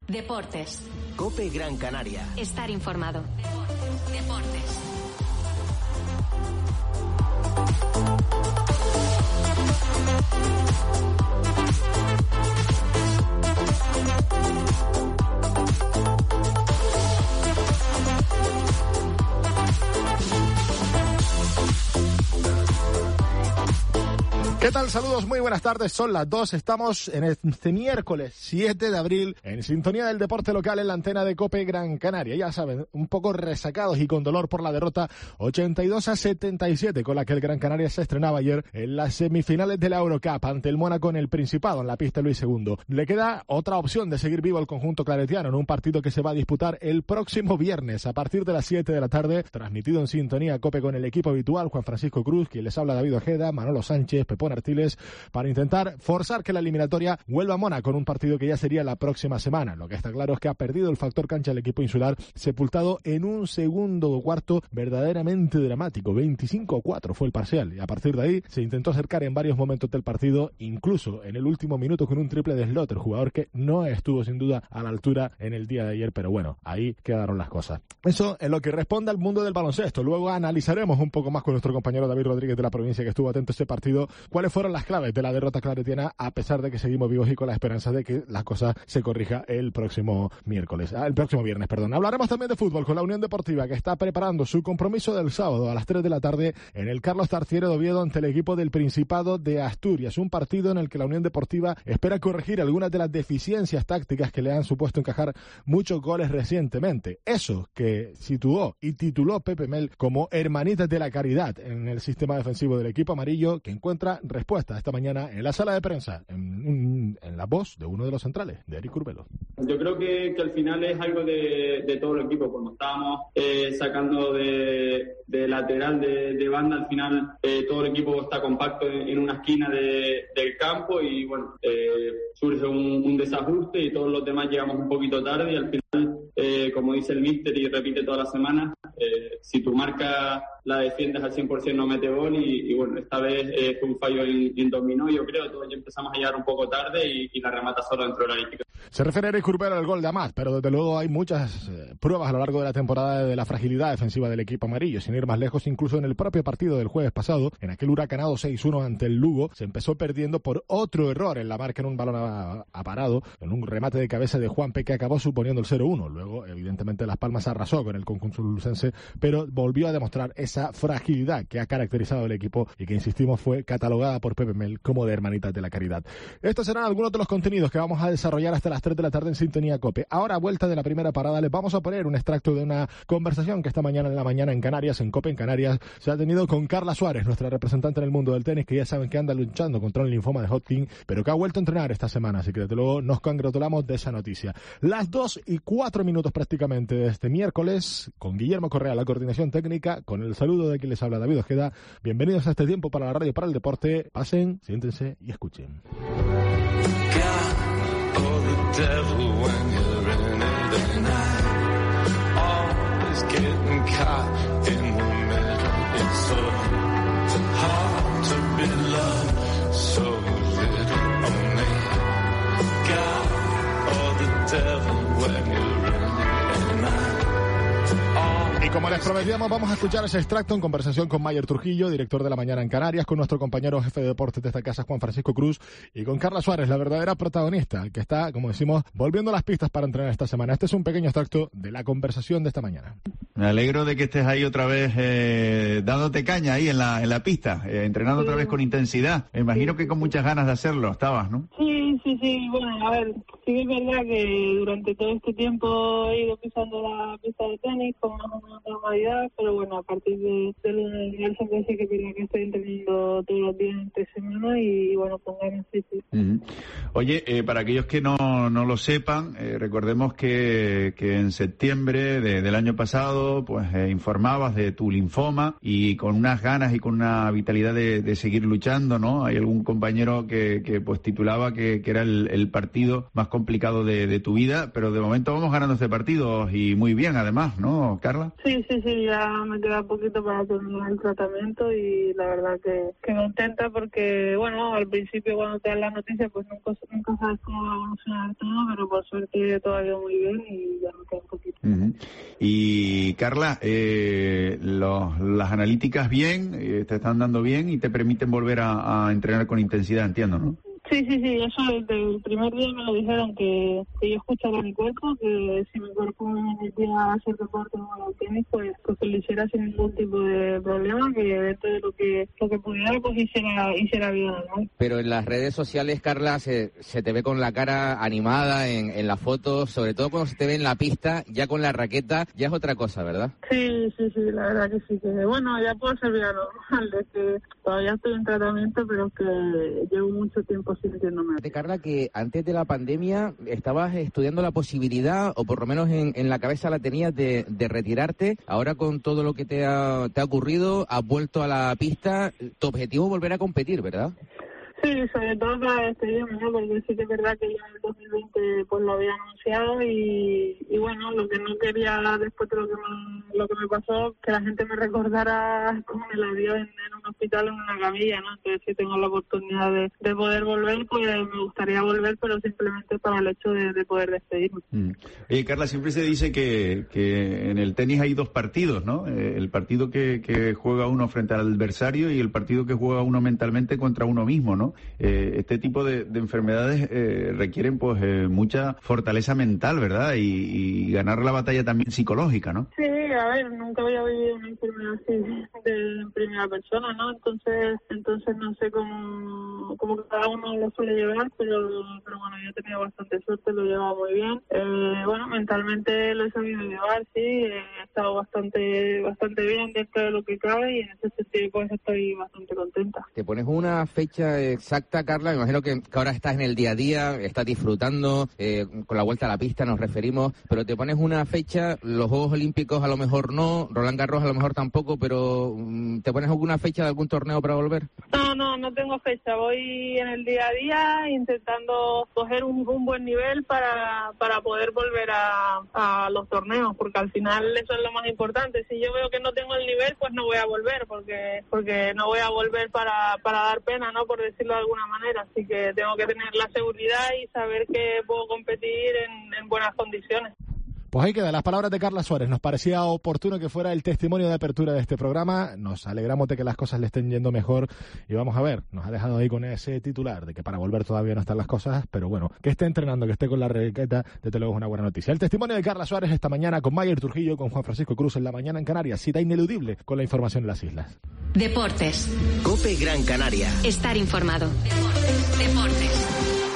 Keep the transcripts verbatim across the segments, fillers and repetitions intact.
Deportes. COPE Gran Canaria. Estar informado. Deportes. ¿Qué tal? Saludos, muy buenas tardes, son las dos, estamos en este miércoles siete de abril en sintonía del deporte local en la antena de COPE Gran Canaria. Ya saben, un poco resacados y con dolor por la derrota ochenta y dos a setenta y siete con la que el Gran Canaria se estrenaba ayer en las semifinales de la Eurocup ante el Mónaco en el Principado, en la pista Luis segundo. Le queda otra opción de seguir vivo el conjunto claretiano en un partido que se va a disputar el próximo viernes a partir de las siete de la tarde, transmitido en sintonía COPE con el equipo habitual, Juan Francisco Cruz, quien les habla David Ojeda, Manolo Sánchez, Pepón Artiles, para intentar forzar que la eliminatoria vuelva a Mónaco con un partido que ya sería la próxima semana. Lo que está claro es que ha perdido el factor cancha el equipo insular, sepultado en un segundo cuarto verdaderamente dramático. veinticinco a cuatro fue el parcial y a partir de ahí se intentó acercar en varios momentos del partido, incluso en el último minuto con un triple de Slot, el jugador que no estuvo sin duda a la altura en el día de ayer, pero bueno, ahí quedaron las cosas. Eso en lo que responde al mundo del baloncesto. Luego analizaremos un poco más con nuestro compañero David Rodríguez de la provincia, que estuvo atento a este partido, cuáles fueron las claves de la derrota claretiana, a pesar de que seguimos vivos y con la esperanza de que la cosa se corrija el próximo miércoles, ah, el próximo viernes, perdón. Hablaremos también de fútbol con la Unión Deportiva, que está preparando su compromiso del sábado a las tres de la tarde en el Carlos Tartiere de Oviedo ante el equipo del Principado de Asturias, un partido en el que la Unión Deportiva espera corregir algunas de las deficiencias tácticas que le han supuesto encajar muchos goles recientemente. Eso que situó y tituló Pepe Mel como hermanitas de la caridad en el sistema defensivo del equipo amarillo, que encuentra respuesta esta mañana en la sala de prensa, en, en la voz de uno de los centrales, de Eric Curbelo. Yo creo que, que al final es algo de, de todo el equipo. Cuando estábamos eh, sacando de, de lateral, de, de banda, al final eh, todo el equipo está compacto en, en una esquina de, del campo y bueno, eh, surge un, un desajuste y todos los demás llegamos un poquito tarde y al final, eh, como dice el míster y repite todas las semanas, eh, si tu marca la defiendes al cien por ciento no mete gol y, y bueno, esta vez eh, fue un fallo en, en dominó, yo creo, todos ya empezamos a llegar un poco tarde y, y la remata solo dentro de la lista. Se refiere a Eric Curbelo al gol de Amat, pero desde luego hay muchas eh, pruebas a lo largo de la temporada de la fragilidad defensiva del equipo amarillo, sin ir más lejos, incluso en el propio partido del jueves pasado, en aquel huracanado seis uno ante el Lugo, se empezó perdiendo por otro error en la marca en un balón aparado, en un remate de cabeza de Juanpe que acabó suponiendo el cero uno. Luego, evidentemente, Las Palmas arrasó con el conjunto lucense, pero volvió a demostrar esa fragilidad que ha caracterizado el equipo y que, insistimos, fue catalogada por Pepe Mel como de hermanitas de la caridad. Estos serán algunos de los contenidos que vamos a desarrollar hasta las tres de la tarde en Sintonía COPE. Ahora, a vuelta de la primera parada, les vamos a poner un extracto de una conversación que esta mañana en la mañana en Canarias, en COPE en Canarias, se ha tenido con Carla Suárez, nuestra representante en el mundo del tenis, que ya saben que anda luchando contra el linfoma de Hodgkin, pero que ha vuelto a entrenar esta semana, así que desde luego nos congratulamos de esa noticia. Las dos y cuatro minutos prácticamente de este miércoles, con Guillermo Correa, la coordinación técnica, con el saludo de quien les habla, David Ojeda. Bienvenidos a este tiempo para la radio, para el deporte. Pasen, siéntense y escuchen. Devil when you're in it at night, always getting caught in the middle. It's so hard to be loved, so little only God or the devil when you're in it at night. Y como les prometíamos, vamos a escuchar ese extracto en conversación con Mayer Trujillo, director de La Mañana en Canarias, con nuestro compañero jefe de deportes de esta casa, Juan Francisco Cruz, y con Carla Suárez, la verdadera protagonista, que está, como decimos, volviendo las pistas para entrenar esta semana. Este es un pequeño extracto de la conversación de esta mañana. Me alegro de que estés ahí otra vez eh, dándote caña ahí en la en la pista, eh, entrenando sí. otra vez con intensidad. Me imagino sí. que con muchas ganas de hacerlo estabas, ¿no? Sí, sí, sí. Bueno, a ver, sí es verdad que durante todo este tiempo he ido pisando la pista de tenis con más o menos normalidad, pero bueno, a partir de, de lunes de siempre sí que es verdad que estoy entrenando todos los días entre semana y, y bueno, con ganas sí, sí. Uh-huh. Oye, eh, para aquellos que no, no lo sepan, eh, recordemos que, que en septiembre de, del año pasado pues eh, informabas de tu linfoma y con unas ganas y con una vitalidad de, de seguir luchando, ¿no? Hay algún compañero que, que pues titulaba que, que era el, el partido más complicado de, de tu vida, pero de momento vamos ganando este partido y muy bien además, ¿no, Carla? Sí, sí, sí, ya me queda poquito para terminar el tratamiento y la verdad que, que contenta porque, bueno, al principio cuando te dan la noticia pues nunca, nunca sabes cómo va a evolucionar todo, pero por suerte todavía muy bien y ya me queda un poquito. Uh-huh. Y Carla, eh, los, las analíticas bien, eh, te están dando bien y te permiten volver a, a entrenar con intensidad, entiendo, ¿no? Sí, sí, sí, eso desde el primer día me lo dijeron, que, que yo escuchaba mi cuerpo, que si mi cuerpo me metía a hacer deporte o al tenis, pues, pues que lo hiciera sin ningún tipo de problema, que dentro de lo que lo que pudiera, pues hiciera, hiciera bien, ¿no? Pero en las redes sociales, Carla, se, se te ve con la cara animada en, en las fotos, sobre todo cuando se te ve en la pista, ya con la raqueta, ya es otra cosa, ¿verdad? Sí, sí, sí, la verdad que sí, que bueno, ya puedo ser vida normal, de que todavía estoy en tratamiento, pero que llevo mucho tiempo sintiéndome. Carla, que antes de la pandemia estabas estudiando la posibilidad, o por lo menos en, en la cabeza la tenías, de, de retirarte. Ahora con todo lo que te ha, te ha ocurrido, has vuelto a la pista. Tu objetivo es volver a competir, ¿verdad? Sí, sobre todo para despedirme, ¿no? Porque sí que es verdad que ya en el dos mil veinte pues lo había anunciado y, y bueno, lo que no quería después de lo que me, lo que me pasó, que la gente me recordara cómo me la dio en, en un hospital, en una camilla, ¿no? Entonces si tengo la oportunidad de, de poder volver, pues me gustaría volver, pero simplemente para el hecho de, de poder despedirme. Mm. Eh, Carla, siempre se dice que, que en el tenis hay dos partidos, ¿no? Eh, el partido que, que juega uno frente al adversario y el partido que juega uno mentalmente contra uno mismo, ¿no? Eh, este tipo de, de enfermedades eh, requieren pues eh, mucha fortaleza mental, ¿verdad? Y, y ganar la batalla también psicológica, ¿no? Sí, a ver, nunca había vivido una enfermedad así de en primera persona, ¿no? Entonces, entonces no sé cómo, cómo cada uno lo suele llevar, pero, pero bueno, yo he tenido bastante suerte, lo he llevado muy bien. Eh, bueno, mentalmente lo he sabido llevar, sí, he estado bastante, bastante bien dentro de lo que cabe y en ese sentido pues estoy bastante contenta. Te pones una fecha exacta, Carla, me imagino que, que ahora estás en el día a día, estás disfrutando, eh, con la vuelta a la pista nos referimos, pero te pones una fecha, los Juegos Olímpicos a lo mejor no, Roland Garros a lo mejor tampoco, pero um, ¿te pones alguna fecha de algún torneo para volver? No, no, no tengo fecha, voy en el día a día intentando coger un, un buen nivel para, para poder volver a, a los torneos, porque al final eso es lo más importante. Si yo veo que no tengo el nivel, pues no voy a volver, porque porque no voy a volver para, para dar pena, ¿no? Por decirlo de alguna manera, así que tengo que tener la seguridad y saber que puedo competir en, en buenas condiciones. Pues ahí quedan las palabras de Carla Suárez. Nos parecía oportuno que fuera el testimonio de apertura de este programa. Nos alegramos de que las cosas le estén yendo mejor. Y vamos a ver, nos ha dejado ahí con ese titular de que para volver todavía no están las cosas. Pero bueno, que esté entrenando, que esté con la raqueta, desde luego es una buena noticia. El testimonio de Carla Suárez esta mañana con Mayer Trujillo, con Juan Francisco Cruz en La Mañana en Canarias. Cita ineludible con la información en las islas. Deportes. COPE Gran Canaria. Estar informado. Deportes. Deportes.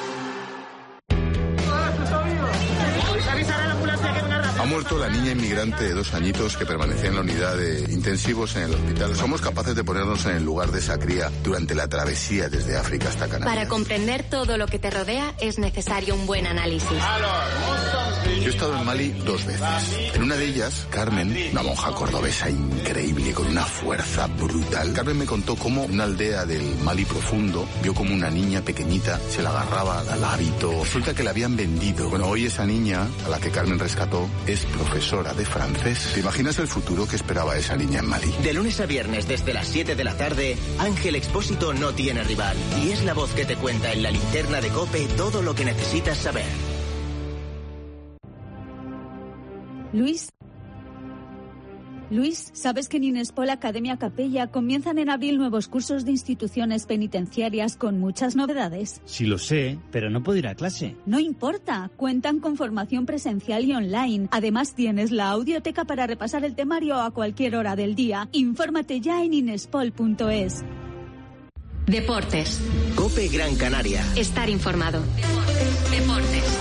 Ha muerto la niña inmigrante de dos añitos que permanecía en la unidad de intensivos en el hospital. Somos capaces de ponernos en el lugar de esa cría durante la travesía desde África hasta Canarias. Para comprender todo lo que te rodea es necesario un buen análisis. Yo he estado en Mali dos veces. En una de ellas, Carmen, una monja cordobesa increíble, con una fuerza brutal. Carmen me contó cómo una aldea del Mali profundo vio como una niña pequeñita se la agarraba al hábito. Resulta que la habían vendido. Bueno, hoy esa niña, a la que Carmen rescató, es profesora de francés. ¿Te imaginas el futuro que esperaba esa niña en Mali? De lunes a viernes desde las siete de la tarde, Ángel Expósito no tiene rival y es la voz que te cuenta en la linterna de COPE todo lo que necesitas saber. Luis, Luis, ¿sabes que en Inespol Academia Capella comienzan en abril nuevos cursos de instituciones penitenciarias con muchas novedades? Sí lo sé, pero no puedo ir a clase. No importa, cuentan con formación presencial y online. Además tienes la audioteca para repasar el temario a cualquier hora del día. Infórmate ya en inespol punto es. Deportes. COPE Gran Canaria. Estar informado. Deportes. Deportes.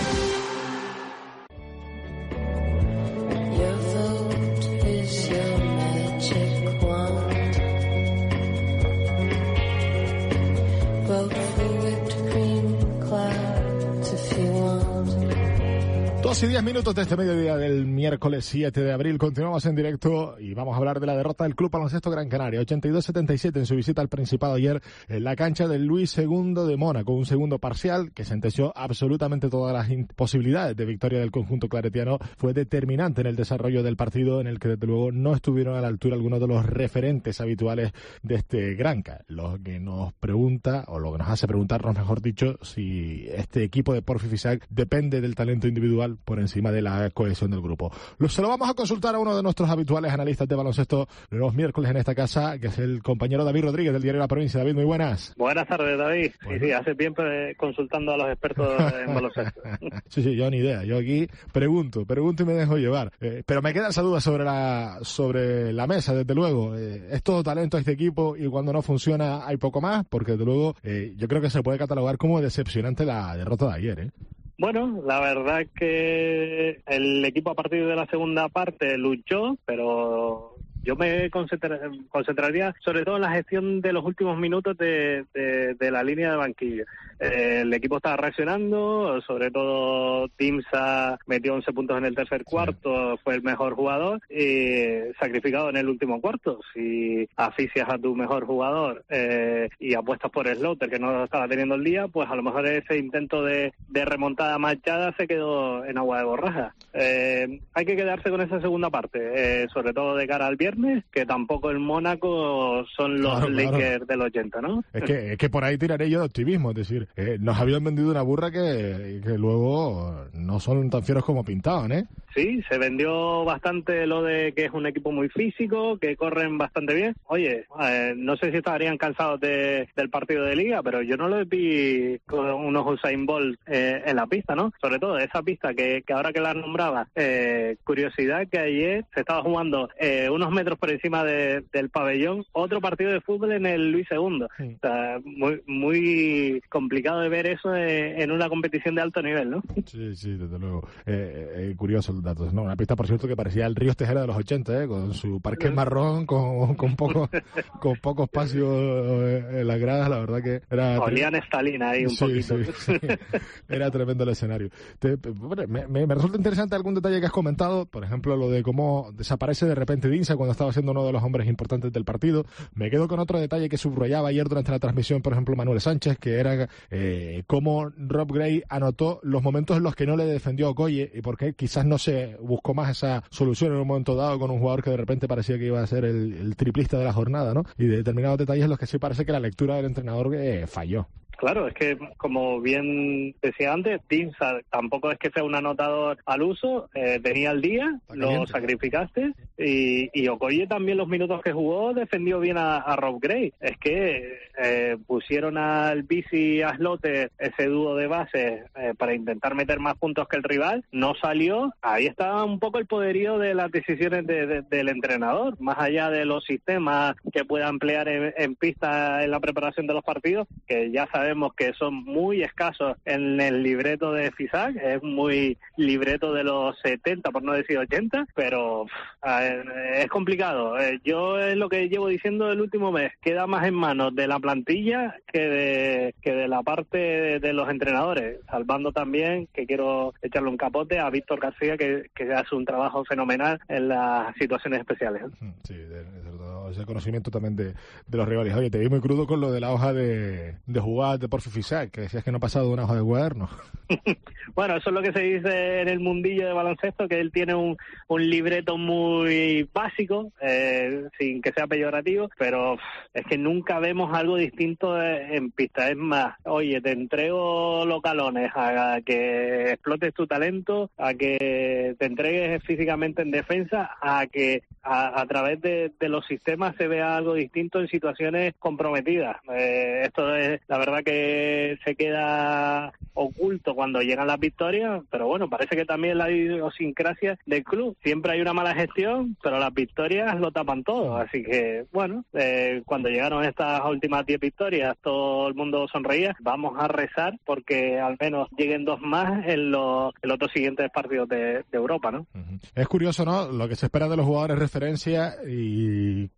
Dos y diez minutos de este mediodía del miércoles siete de abril. Continuamos en directo y vamos a hablar de la derrota del Club Baloncesto Gran Canaria. ochenta y dos setenta y siete en su visita al Principado ayer en la cancha del Luis segundo de Mónaco. Un segundo parcial que sentenció absolutamente todas las posibilidades de victoria del conjunto claretiano. Fue determinante en el desarrollo del partido, en el que desde luego no estuvieron a la altura algunos de los referentes habituales de este Granca. Lo que nos pregunta, o lo que nos hace preguntarnos, mejor dicho, si este equipo de Porfi Fisac depende del talento individual por encima de la cohesión del grupo. Lo, se lo vamos a consultar a uno de nuestros habituales analistas de baloncesto los miércoles en esta casa, que es el compañero David Rodríguez del Diario La Provincia. David, muy buenas. Buenas tardes, David. Bueno. Sí, sí, hace tiempo consultando a los expertos en baloncesto. Sí, sí, yo ni idea. Yo aquí pregunto, pregunto y me dejo llevar. Eh, pero me quedan dudas sobre la sobre la mesa, desde luego. Eh, es todo talento este equipo y cuando no funciona hay poco más, porque desde luego eh, yo creo que se puede catalogar como decepcionante la derrota de ayer, ¿eh? Bueno, la verdad es que el equipo a partir de la segunda parte luchó, pero yo me concentra, concentraría sobre todo en la gestión de los últimos minutos de, de, de la línea de banquillo. Eh, el equipo estaba reaccionando, sobre todo Timsa metió once puntos en el tercer cuarto, sí. Fue el mejor jugador y sacrificado en el último cuarto. Si asfixias a tu mejor jugador eh, y apuestas por Slaughter, que no estaba teniendo el día, pues a lo mejor ese intento de, de remontada machada se quedó en agua de borraja. Eh, hay que quedarse con esa segunda parte, eh, sobre todo de cara al viernes, que tampoco el Mónaco son los claro, Lakers claro. del ochenta, ¿no? Es que, es que por ahí tiraré yo de optimismo, es decir, eh, nos habían vendido una burra que, que luego no son tan fieros como pintaban, ¿eh? Sí, se vendió bastante lo de que es un equipo muy físico, que corren bastante bien. Oye, eh, no sé si estarían cansados de, del partido de liga, pero yo no les vi con unos Usain Bolt eh, en la pista, ¿no? Sobre todo esa pista que, que ahora que la nombraba, eh, curiosidad que ayer se estaba jugando eh, unos metros por encima de, del pabellón otro partido de fútbol en el Luis segundo. Sí. O sea, muy, muy complicado de ver eso en, en una competición de alto nivel, ¿no? Sí, sí, desde luego. Eh, eh, curioso el dato. No, una pista, por cierto, que parecía el Ríos Tejera de los ochenta, ¿eh? Con su parque marrón, con, con, poco, con poco espacio en las gradas, la verdad que era... Olían estalina ahí un sí, poquito. Sí, sí. Era tremendo el escenario. Te, me, me, me resulta interesante algún detalle que has comentado, por ejemplo, lo de cómo desaparece de repente Dinsa cuando estaba siendo uno de los hombres importantes del partido. Me quedo con otro detalle que subrayaba ayer durante la transmisión, por ejemplo, Manuel Sánchez, que era eh, cómo Rob Gray anotó los momentos en los que no le defendió a Okoye y por qué quizás no se buscó más esa solución en un momento dado con un jugador que de repente parecía que iba a ser el, el triplista de la jornada, ¿no? Y de determinados detalles en los que sí parece que la lectura del entrenador eh, falló. Claro, es que como bien decía antes, Dinsa tampoco es que sea un anotador al uso, eh, tenía el día, lo sacrificaste y, y Okoye también los minutos que jugó defendió bien a, a Rob Gray. Es que eh, pusieron al Bici y a Slaughter ese dúo de bases eh, para intentar meter más puntos que el rival, no salió. Ahí estaba un poco el poderío de las decisiones de, de, del entrenador, más allá de los sistemas que pueda emplear en, en pista en la preparación de los partidos, que ya sabemos Sabemos que son muy escasos en el libreto de Fisac, es muy libreto de los setenta, por no decir ochenta, pero eh, es complicado. Eh, yo es lo que llevo diciendo el último mes, queda más en manos de la plantilla que de, que de la parte de, de los entrenadores, salvando también, que quiero echarle un capote a Víctor García, que, que hace un trabajo fenomenal en las situaciones especiales. Sí, de, de todo ese conocimiento también de, de los rivales. Oye, te vi muy crudo con lo de la hoja de, de jugar de Porfi Fisac, que decías que no ha pasado de una hoja de cuaderno. Bueno, eso es lo que se dice en el mundillo de baloncesto, que él tiene un, un libreto muy básico, eh, sin que sea peyorativo, pero es que nunca vemos algo distinto en pista. Es más, oye, te entrego los galones a que explotes tu talento, a que te entregues físicamente en defensa, a que a, a través de, de los sistemas se vea algo distinto en situaciones comprometidas. Eh, esto es, la verdad que se queda oculto cuando llegan las victorias, pero bueno, parece que también la idiosincrasia del club. Siempre hay una mala gestión, pero las victorias lo tapan todo. Así que, bueno, eh, cuando llegaron estas últimas diez victorias, todo el mundo sonreía. Vamos a rezar porque al menos lleguen dos más en los, en los otros siguientes partidos de, de Europa, ¿no? Uh-huh. Es curioso, ¿no? Lo que se espera de los jugadores referencia y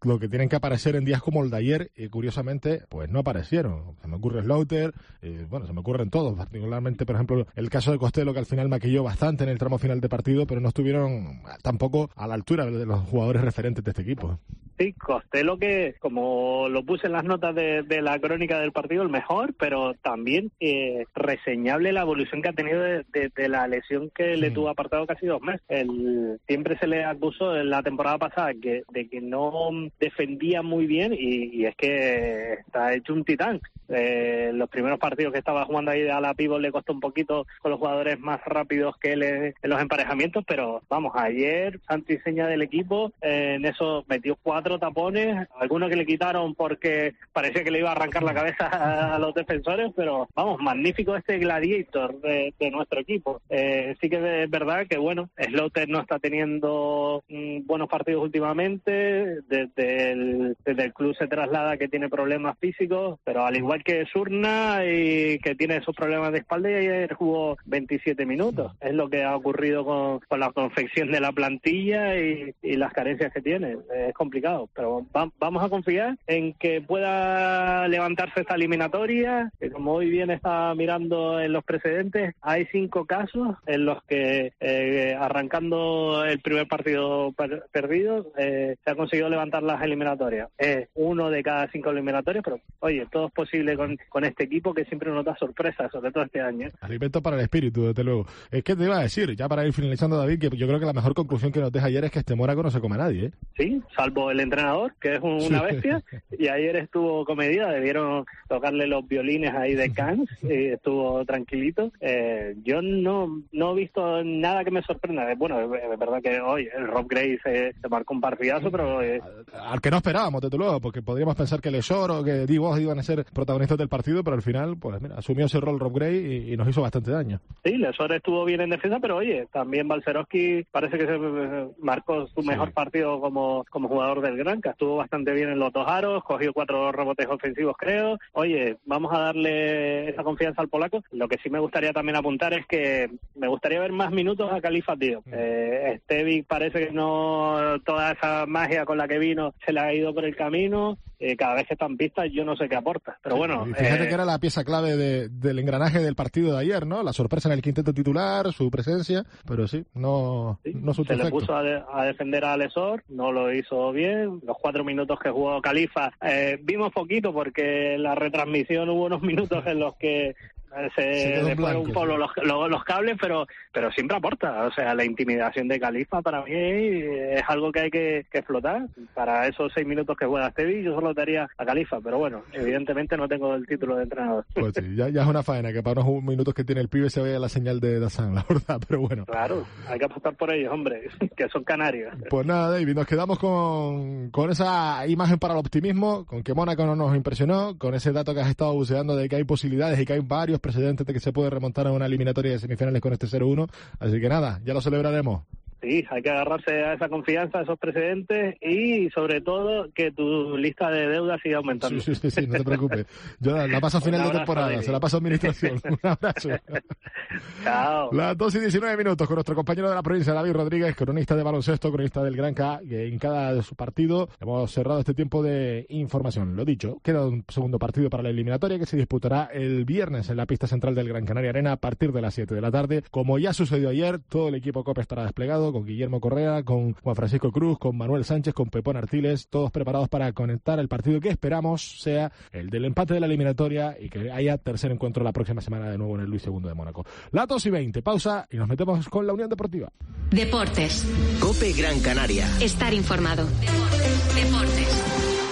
lo que tienen que aparecer en días como el de ayer, y curiosamente, pues no aparecieron. Se me ocurre Slaughter, eh, bueno, se me ocurren todos, particularmente, por ejemplo, el caso de Costello, que al final maquilló bastante en el tramo final de partido, pero no estuvieron tampoco a la altura de los jugadores referentes de este equipo. Sí, Costello, que como lo puse en las notas de, de la crónica del partido, el mejor, pero también eh, reseñable la evolución que ha tenido de, de, de la lesión que le tuvo apartado casi dos meses. El, siempre se le acusó en la temporada pasada que, de que no defendía muy bien y, y es que está hecho un titán. Eh, los primeros partidos que estaba jugando ahí a la pívot le costó un poquito con los jugadores más rápidos que él en, en los emparejamientos, pero vamos, ayer Santi Seña del equipo eh, en eso metió cuatro tapones, algunos que le quitaron porque parecía que le iba a arrancar la cabeza a, a los defensores, pero vamos, magnífico este gladiator de, de nuestro equipo. Eh, sí que es verdad que bueno, Slaughter no está teniendo mm, buenos partidos últimamente, desde el, desde el club se traslada que tiene problemas físicos, pero al igual que Surna y que tiene esos problemas de espalda, y ayer jugó veintisiete minutos. Es lo que ha ocurrido con, con la confección de la plantilla y, y las carencias que tiene. Es complicado, pero va, vamos a confiar en que pueda levantarse esta eliminatoria, que como hoy bien está mirando en los precedentes, hay cinco casos en los que eh, arrancando el primer partido per, perdido eh, se ha conseguido levantar las eliminatorias. Es uno de cada cinco eliminatorias, pero oye, todo es posible Con, con este equipo que siempre nos da sorpresas, sobre todo este año. Alimento para el espíritu, desde luego. Es que te iba a decir, ya para ir finalizando, David, que yo creo que la mejor conclusión que nos deja ayer es que este Mónaco no se come a nadie, ¿eh? Sí, salvo el entrenador, que es un, sí. una bestia, y ayer estuvo comedida, debieron tocarle los violines ahí de Cannes, y estuvo tranquilito. Eh, yo no no he visto nada que me sorprenda. Bueno, es verdad que hoy el Rob Gray se, se marcó un partidazo, pero... Eh... Al, al que no esperábamos, desde luego, porque podríamos pensar que Lesor o que Divos iban a ser protagonistas del partido, pero al final, pues mira, asumió ese rol Rob Gray y, y nos hizo bastante daño. Sí, Lesor estuvo bien en defensa, pero oye, también Balcerowski parece que se marcó su mejor sí. partido como, como jugador del Granca. Estuvo bastante bien en los dos aros, cogió cuatro rebotes ofensivos, creo. Oye, vamos a darle esa confianza al polaco. Lo que sí me gustaría también apuntar es que me gustaría ver más minutos a Khalifa, tío. Mm. Eh, Stevic parece que no, toda esa magia con la que vino se le ha ido por el camino. Eh, cada vez que están pistas yo no sé qué aporta, pero bueno. Y fíjate eh... que era la pieza clave de, del engranaje del partido de ayer, ¿no? La sorpresa en el quinteto titular, su presencia, pero sí, no, sí, no se le puso a, de, a defender a Lesor, no lo hizo bien. Los cuatro minutos que jugó Khalifa, eh, vimos poquito porque en la retransmisión hubo unos minutos en los que se le fueron un poco los, los, los cables, pero pero siempre aporta. O sea, la intimidación de Khalifa para mí es algo que hay que, que explotar. Para esos seis minutos que juega Stevi, yo solo daría a Khalifa, pero bueno, evidentemente no tengo el título de entrenador. Pues sí, ya, ya es una faena que para unos minutos que tiene el pibe se vea la señal de Dazan, la verdad, pero bueno. Claro, hay que apostar por ellos, hombre, que son canarios. Pues nada, David, nos quedamos con, con esa imagen para el optimismo, con que Mónaco no nos impresionó, con ese dato que has estado buceando de que hay posibilidades y que hay varios precedentes de que se puede remontar a una eliminatoria de semifinales con este cero uno, así que nada, ya lo celebraremos. Sí, hay que agarrarse a esa confianza, a esos precedentes y sobre todo que tu lista de deudas siga aumentando. Sí, sí, sí, no te preocupes. Yo la, la paso a final de temporada, David. Se la paso a administración. Un abrazo. Chao. Las dos y diecinueve minutos con nuestro compañero de la provincia, David Rodríguez, cronista de baloncesto, cronista del Granca, que en cada de su partido hemos cerrado este tiempo de información. Lo dicho, queda un segundo partido para la eliminatoria que se disputará el viernes en la pista central del Gran Canaria Arena a partir de las siete de la tarde. Como ya sucedió ayer, todo el equipo COPE estará desplegado, con Guillermo Correa, con Juan Francisco Cruz, con Manuel Sánchez, con Pepón Artiles, todos preparados para conectar el partido que esperamos sea el del empate de la eliminatoria y que haya tercer encuentro la próxima semana de nuevo en el Luis segundo de Mónaco. Las dos y veinte, pausa y nos metemos con la Unión Deportiva. Deportes. COPE Gran Canaria. Estar informado. Deportes. Deportes.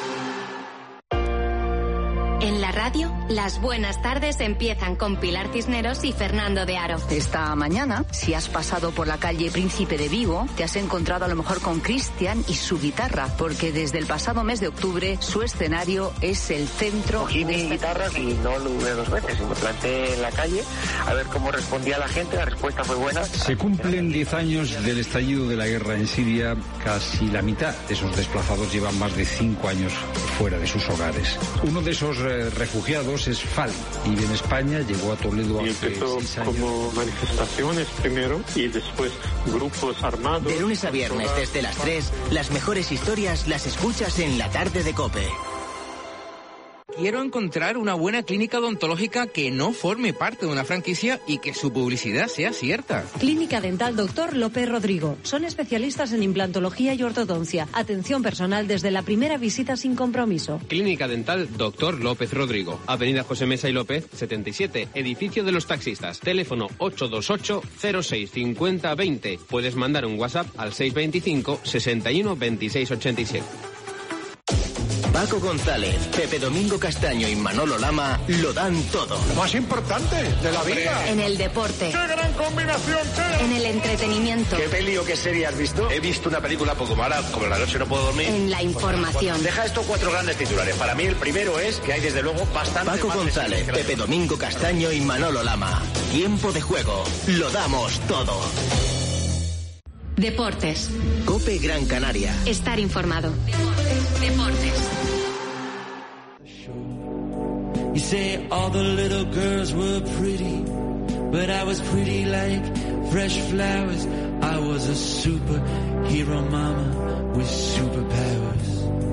En la radio, las buenas tardes empiezan con Pilar Cisneros y Fernando de Aro. Esta mañana, si has pasado por la calle Príncipe de Vigo, te has encontrado a lo mejor con Cristian y su guitarra, porque desde el pasado mes de octubre su escenario es el centro. Cogí mi guitarra y no lo dudé dos veces, y me planté en la calle a ver cómo respondía la gente. La respuesta fue buena. Se cumplen diez años del estallido de la guerra en Siria. Casi la mitad de esos desplazados llevan más de cinco años fuera de sus hogares. Uno de esos eh, refugiados es Fali. Vive en España, llegó a Toledo y hace empezó seis años. como manifestaciones primero y después grupos armados. De lunes a viernes desde las tres, las mejores historias las escuchas en La Tarde de COPE. Quiero encontrar una buena clínica odontológica que no forme parte de una franquicia y que su publicidad sea cierta. Clínica Dental Doctor López Rodrigo. Son especialistas en implantología y ortodoncia. Atención personal desde la primera visita sin compromiso. Clínica Dental Doctor López Rodrigo. Avenida José Mesa y López, setenta y siete. Edificio de los taxistas. Teléfono ocho dos ocho, cero seis cinco cero dos cero. Puedes mandar un WhatsApp al seis veinticinco, sesenta y uno, veintiséis ochenta y siete. Paco González, Pepe Domingo Castaño y Manolo Lama lo dan todo. Lo más importante de la vida. En el deporte. ¡Qué gran combinación! Qué... En el entretenimiento. ¿Qué peli o qué serie has visto? He visto una película poco mala, como La noche no puedo dormir. En la información. Deja estos cuatro grandes titulares. Para mí el primero es que hay desde luego bastante... Paco González, Pepe Domingo Castaño y Manolo Lama. Tiempo de juego. Lo damos todo. Deportes. COPE Gran Canaria. Estar informado. Deportes. Deportes. You say all the little girls were pretty, but I was pretty like fresh flowers. I was a superhero mama with superpowers.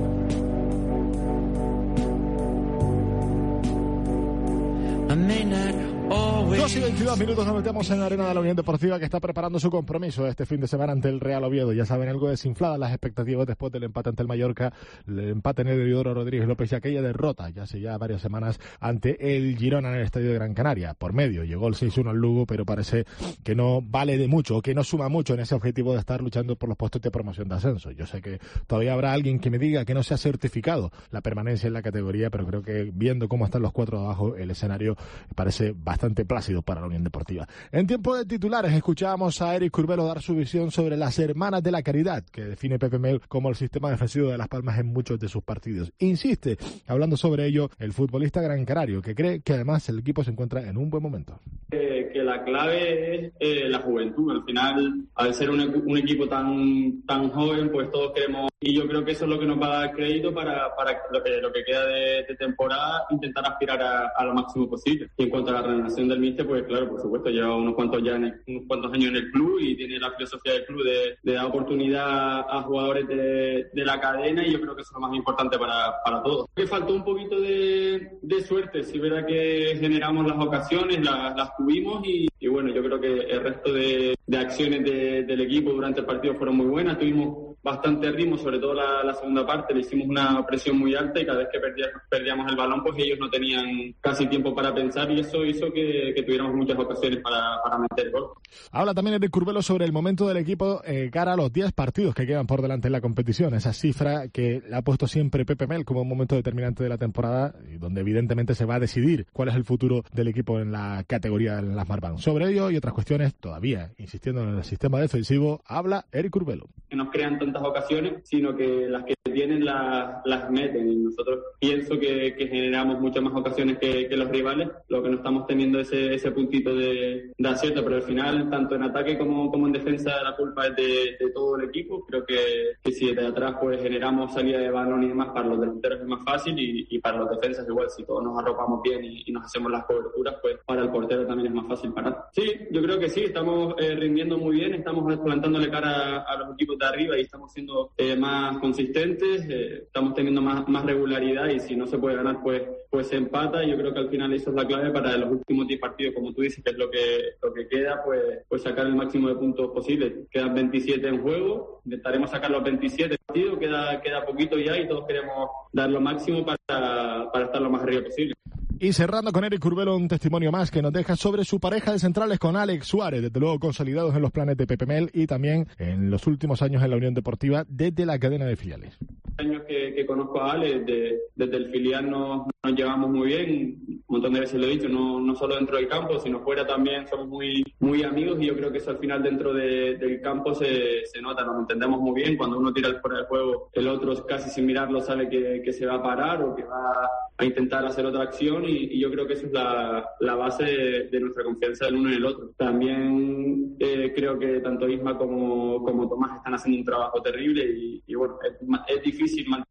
I may not always... dos y veintidós minutos nos metemos en la arena de la Unión Deportiva, que está preparando su compromiso este fin de semana ante el Real Oviedo. Ya saben, algo desinfladas las expectativas después del empate ante el Mallorca, el empate en el Heliodoro Rodríguez López y aquella derrota ya hace ya varias semanas ante el Girona en el Estadio de Gran Canaria. Por medio llegó el seis uno al Lugo, pero parece que no vale de mucho, o que no suma mucho en ese objetivo de estar luchando por los puestos de promoción de ascenso. Yo sé que todavía habrá alguien que me diga que no se ha certificado la permanencia en la categoría, pero creo que viendo cómo están los cuatro de abajo, el escenario parece bastante plácido para la Unión Deportiva. En tiempo de titulares escuchábamos a Eric Curbelo dar su visión sobre las Hermanas de la Caridad, que define Pepe Mel como el sistema defensivo de Las Palmas en muchos de sus partidos. Insiste, hablando sobre ello, el futbolista gran canario, que cree que además el equipo se encuentra en un buen momento. Eh, que la clave es eh, la juventud. Al final, al ser un, un equipo tan tan joven, pues todos queremos, y yo creo que eso es lo que nos va a dar crédito para, para lo, que, lo que queda de, de temporada, intentar aspirar a, a lo máximo posible. Y en cuanto a la renovación del míster, pues claro, por supuesto, lleva unos cuantos ya en el, unos cuantos años en el club y tiene la filosofía del club de, de dar oportunidad a jugadores de, de la cadena, y yo creo que eso es lo más importante para, para todos. Que faltó un poquito de, de suerte, sí, verdad que generamos las ocasiones, las, las tuvimos y, y bueno, yo creo que el resto de, de acciones de, del equipo durante el partido fueron muy buenas, tuvimos bastante ritmo, sobre todo la, la segunda parte, le hicimos una presión muy alta y cada vez que perdíamos, perdíamos el balón, pues ellos no tenían casi tiempo para pensar y eso hizo que, que tuviéramos muchas ocasiones para, para meter gol. Habla también Eric Curbelo sobre el momento del equipo eh, cara a los diez partidos que quedan por delante en la competición, esa cifra que le ha puesto siempre Pepe Mel como un momento determinante de la temporada y donde evidentemente se va a decidir cuál es el futuro del equipo en la categoría en las Marban. Sobre ello y otras cuestiones, todavía insistiendo en el sistema defensivo, habla Eric Curbelo. Que nos crean tantas ocasiones, sino que las que tienen la, las meten, y nosotros pienso que, que generamos muchas más ocasiones que, que los rivales, lo que no estamos teniendo ese, ese puntito de, de acierto, pero al final tanto en ataque como, como en defensa la culpa es de, de todo el equipo. Creo que, que si de atrás pues generamos salida de balón y demás, para los delanteros es más fácil y, y para los defensas igual, si todos nos arropamos bien y, y nos hacemos las coberturas, pues para el portero también es más fácil parar. Sí, yo creo que sí, estamos eh, rindiendo muy bien, estamos plantándole cara a, a los equipos de arriba y estamos siendo eh, más consistentes, eh, estamos teniendo más, más regularidad y si no se puede ganar pues, pues se empata. Yo creo que al final eso es la clave para los últimos diez partidos, como tú dices, que es lo que, lo que queda, pues, pues sacar el máximo de puntos posible. Quedan veintisiete en juego, intentaremos sacar los veintisiete partidos, queda, queda poquito ya y todos queremos dar lo máximo para, para estar lo más arriba posible. Y cerrando con Eric Curbelo, un testimonio más que nos deja sobre su pareja de centrales con Alex Suárez, desde luego consolidados en los planes de Pepe Mel y también en los últimos años en la Unión Deportiva desde la cadena de filiales. Años que, que conozco a Alex, de, desde el filial nos, nos llevamos muy bien, un montón de veces lo he dicho, no, no solo dentro del campo, sino fuera también somos muy, muy amigos y yo creo que eso al final dentro de, del campo se, se nota, nos entendemos muy bien, cuando uno tira el fuera del juego, el otro casi sin mirarlo sabe que, que se va a parar o que va a intentar hacer otra acción y, y yo creo que eso es la, la base de, de nuestra confianza del uno en el otro. También eh, creo que tanto Isma como, como Tomás están haciendo un trabajo terrible y, y bueno, es, es difícil mantener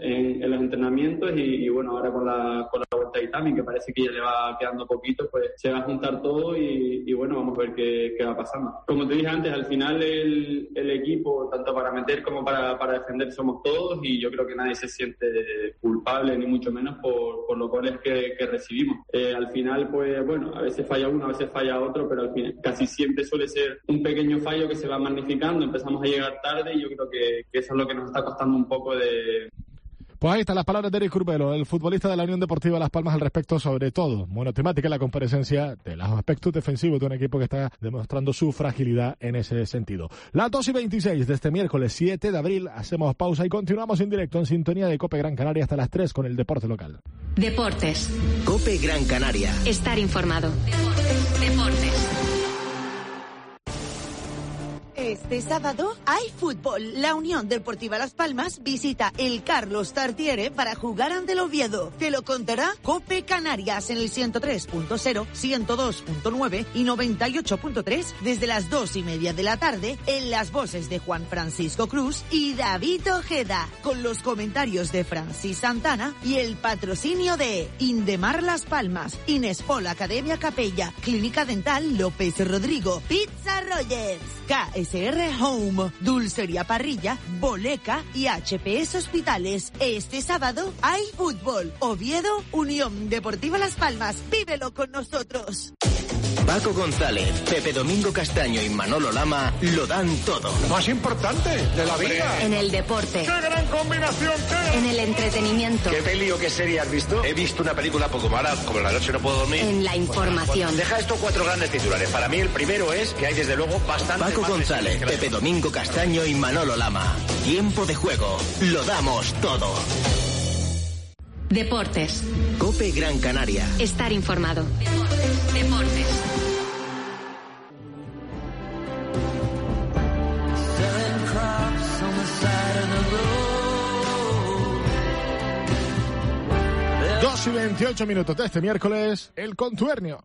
en, en los entrenamientos y, y bueno, ahora con la, con la vuelta de Itami, que parece que ya le va quedando poquito, pues se va a juntar todo y, y bueno, vamos a ver qué, qué va pasando. Como te dije antes, al final el, el equipo, tanto para meter como para, para defender, somos todos y yo creo que nadie se siente culpable, ni mucho menos por, por los goles que, que recibimos. Eh, al final, pues bueno, a veces falla uno, a veces falla otro, pero al final casi siempre suele ser un pequeño fallo que se va magnificando, empezamos a llegar tarde y yo creo que, que eso es lo que nos está costando un poco de... Pues ahí están las palabras de Eric Curbelo, el futbolista de la Unión Deportiva Las Palmas al respecto, sobre todo, monotemática la comparecencia de los aspectos defensivos de un equipo que está demostrando su fragilidad en ese sentido. Las dos y veintiséis de este miércoles siete de abril, hacemos pausa y continuamos en directo en sintonía de COPE Gran Canaria hasta las tres con el deporte local. Deportes. COPE Gran Canaria. Estar informado. Deportes. Deportes. Este sábado hay fútbol. La Unión Deportiva Las Palmas visita el Carlos Tartiere para jugar ante el Oviedo. Te lo contará COPE Canarias en el ciento tres punto cero, ciento dos punto nueve y noventa y ocho punto tres desde las dos y media de la tarde en las voces de Juan Francisco Cruz y David Ojeda, con los comentarios de Francis Santana y el patrocinio de Indemar Las Palmas, Inespol Academia Capella, Clínica Dental López Rodrigo, Pizza Rogers, K S R Home, Dulcería Parrilla, Boleca y H P S Hospitales. Este sábado hay fútbol. Oviedo, Unión Deportiva Las Palmas. Vívelo con nosotros. Paco González, Pepe Domingo Castaño y Manolo Lama lo dan todo. Lo más importante de la vida. En el deporte. ¡Qué gran combinación! Qué... En el entretenimiento. ¿Qué peli o qué serie has visto? He visto una película poco mala, como la noche no puedo dormir. En la información. Pues, deja estos cuatro grandes titulares. Para mí el primero es que hay desde luego bastante... Paco González, Pepe Domingo Castaño y Manolo Lama. Tiempo de juego. Lo damos todo. Deportes. COPE Gran Canaria. Estar informado. Deportes. Deportes. dos y veintiocho minutos de este miércoles, el Contuernio.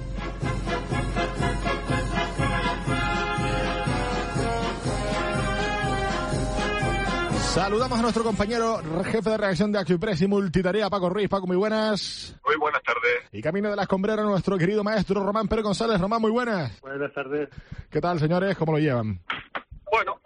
Saludamos a nuestro compañero jefe de redacción de ActuPress y Multitarea, Paco Ruiz. Paco, muy buenas. Muy buenas tardes. Y camino de la escombrera, nuestro querido maestro Román Pérez González. Román, muy buenas. Buenas tardes. ¿Qué tal, señores? ¿Cómo lo llevan? Bueno,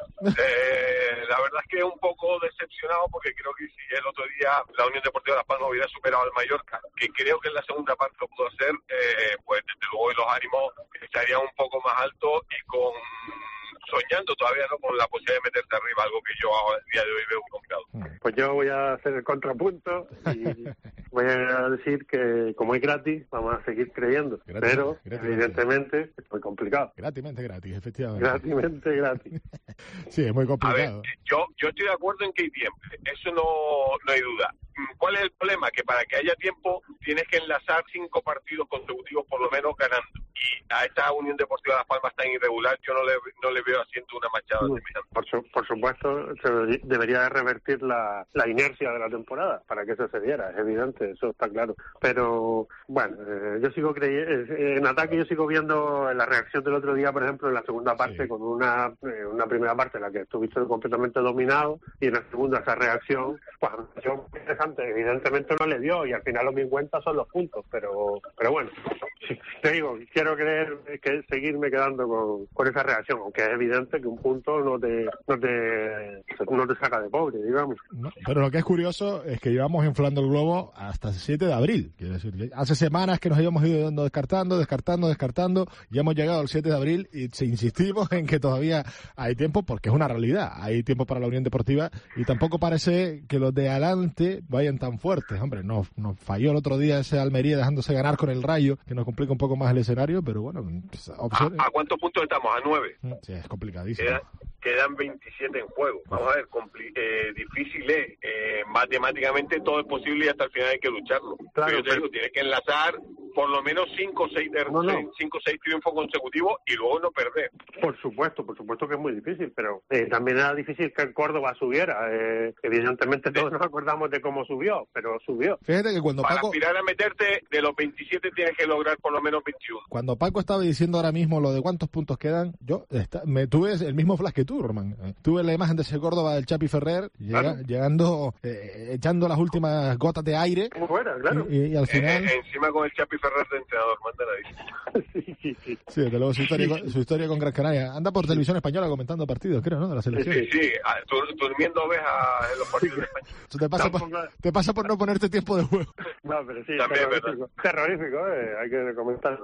eh, la verdad es que un poco decepcionado porque creo que si el otro día la Unión Deportiva Las Palmas hubiera superado al Mallorca, que creo que en la segunda parte lo pudo hacer, eh, pues desde luego los ánimos estarían un poco más altos y con... soñando todavía no con la posibilidad de meterse arriba, algo que yo a día de hoy veo muy complicado. Pues yo voy a hacer el contrapunto y voy a decir que como es gratis, vamos a seguir creyendo. Gratis, pero gratis, evidentemente es muy complicado. Gratismente gratis, efectivamente. Gratismente gratis. Sí, es muy complicado. A ver, yo, yo estoy de acuerdo en que hay tiempo, eso no, no hay duda. ¿Cuál es el problema? Que para que haya tiempo tienes que enlazar cinco partidos consecutivos por lo menos ganando. Y a esta Unión Deportiva Las Palmas tan irregular, yo no le, no le veo haciendo una machada semejante. Por, su, por supuesto, se debería de revertir la, la inercia de la temporada para que eso se diera, es evidente, eso está claro. Pero, bueno, eh, yo sigo creyendo, en ataque yo sigo viendo la reacción del otro día, por ejemplo, en la segunda parte, sí. con una, eh, una primera parte en la que estuviste completamente dominado, y en la segunda esa reacción, pues, muy interesante. Evidentemente no le dio, y al final lo que cuenta son los puntos, pero pero bueno, te digo, quiero creer que seguirme quedando con, con esa reacción, aunque es evidente que un punto no te no te, no te saca de pobre, digamos. No, pero lo que es curioso es que llevamos inflando el globo hasta el siete de abril, quiero decir, hace semanas que nos habíamos ido dando descartando, descartando, descartando, y hemos llegado al siete de abril y insistimos en que todavía hay tiempo, porque es una realidad, hay tiempo para la Unión Deportiva, y tampoco parece que los de adelante vayan tan fuertes. Hombre, nos, nos falló el otro día ese Almería dejándose ganar con el Rayo, que nos complica un poco más el escenario, pero bueno, pues, opciones. ¿A, ¿A cuántos puntos estamos? ¿A nueve? Sí, es complicadísimo. Quedan, quedan veintisiete en juego. Vamos a ver, compli- eh, difícil es. Eh, matemáticamente todo es posible y hasta el final hay que lucharlo. Claro, pero yo te digo, tienes que enlazar por lo menos cinco o seis, no, no. cinco, seis triunfos consecutivos y luego no perder. Por supuesto, por supuesto que es muy difícil, pero eh, también era difícil que el Córdoba subiera. Eh, evidentemente todos nos acordamos de cómo subió, pero subió. Fíjate que cuando Para Paco... aspirar a meterte, de los veintisiete tienes que lograr por lo menos veintiuno. Cuando Paco estaba diciendo ahora mismo lo de cuántos puntos quedan, yo está, me tuve el mismo flash que tú, Román. Eh, tuve la imagen de ese Córdoba del Chapi Ferrer llega, claro. llegando, eh, echando las últimas gotas de aire. Como fuera, claro. Y, y al final... Eh, eh, encima con el Chapi Ferrer de entrenador, manda ahí. sí, sí, sí. Sí, desde luego su historia, con, su historia con Gran Canaria. Anda por televisión española comentando partidos, creo, ¿no? De la selección. Sí, sí, sí. Durmiendo ovejas en los partidos de España. Eso te pasa, por, te pasa por no ponerte tiempo de juego. No, pero sí, también terrorífico, terrorífico eh, hay que comentarlo.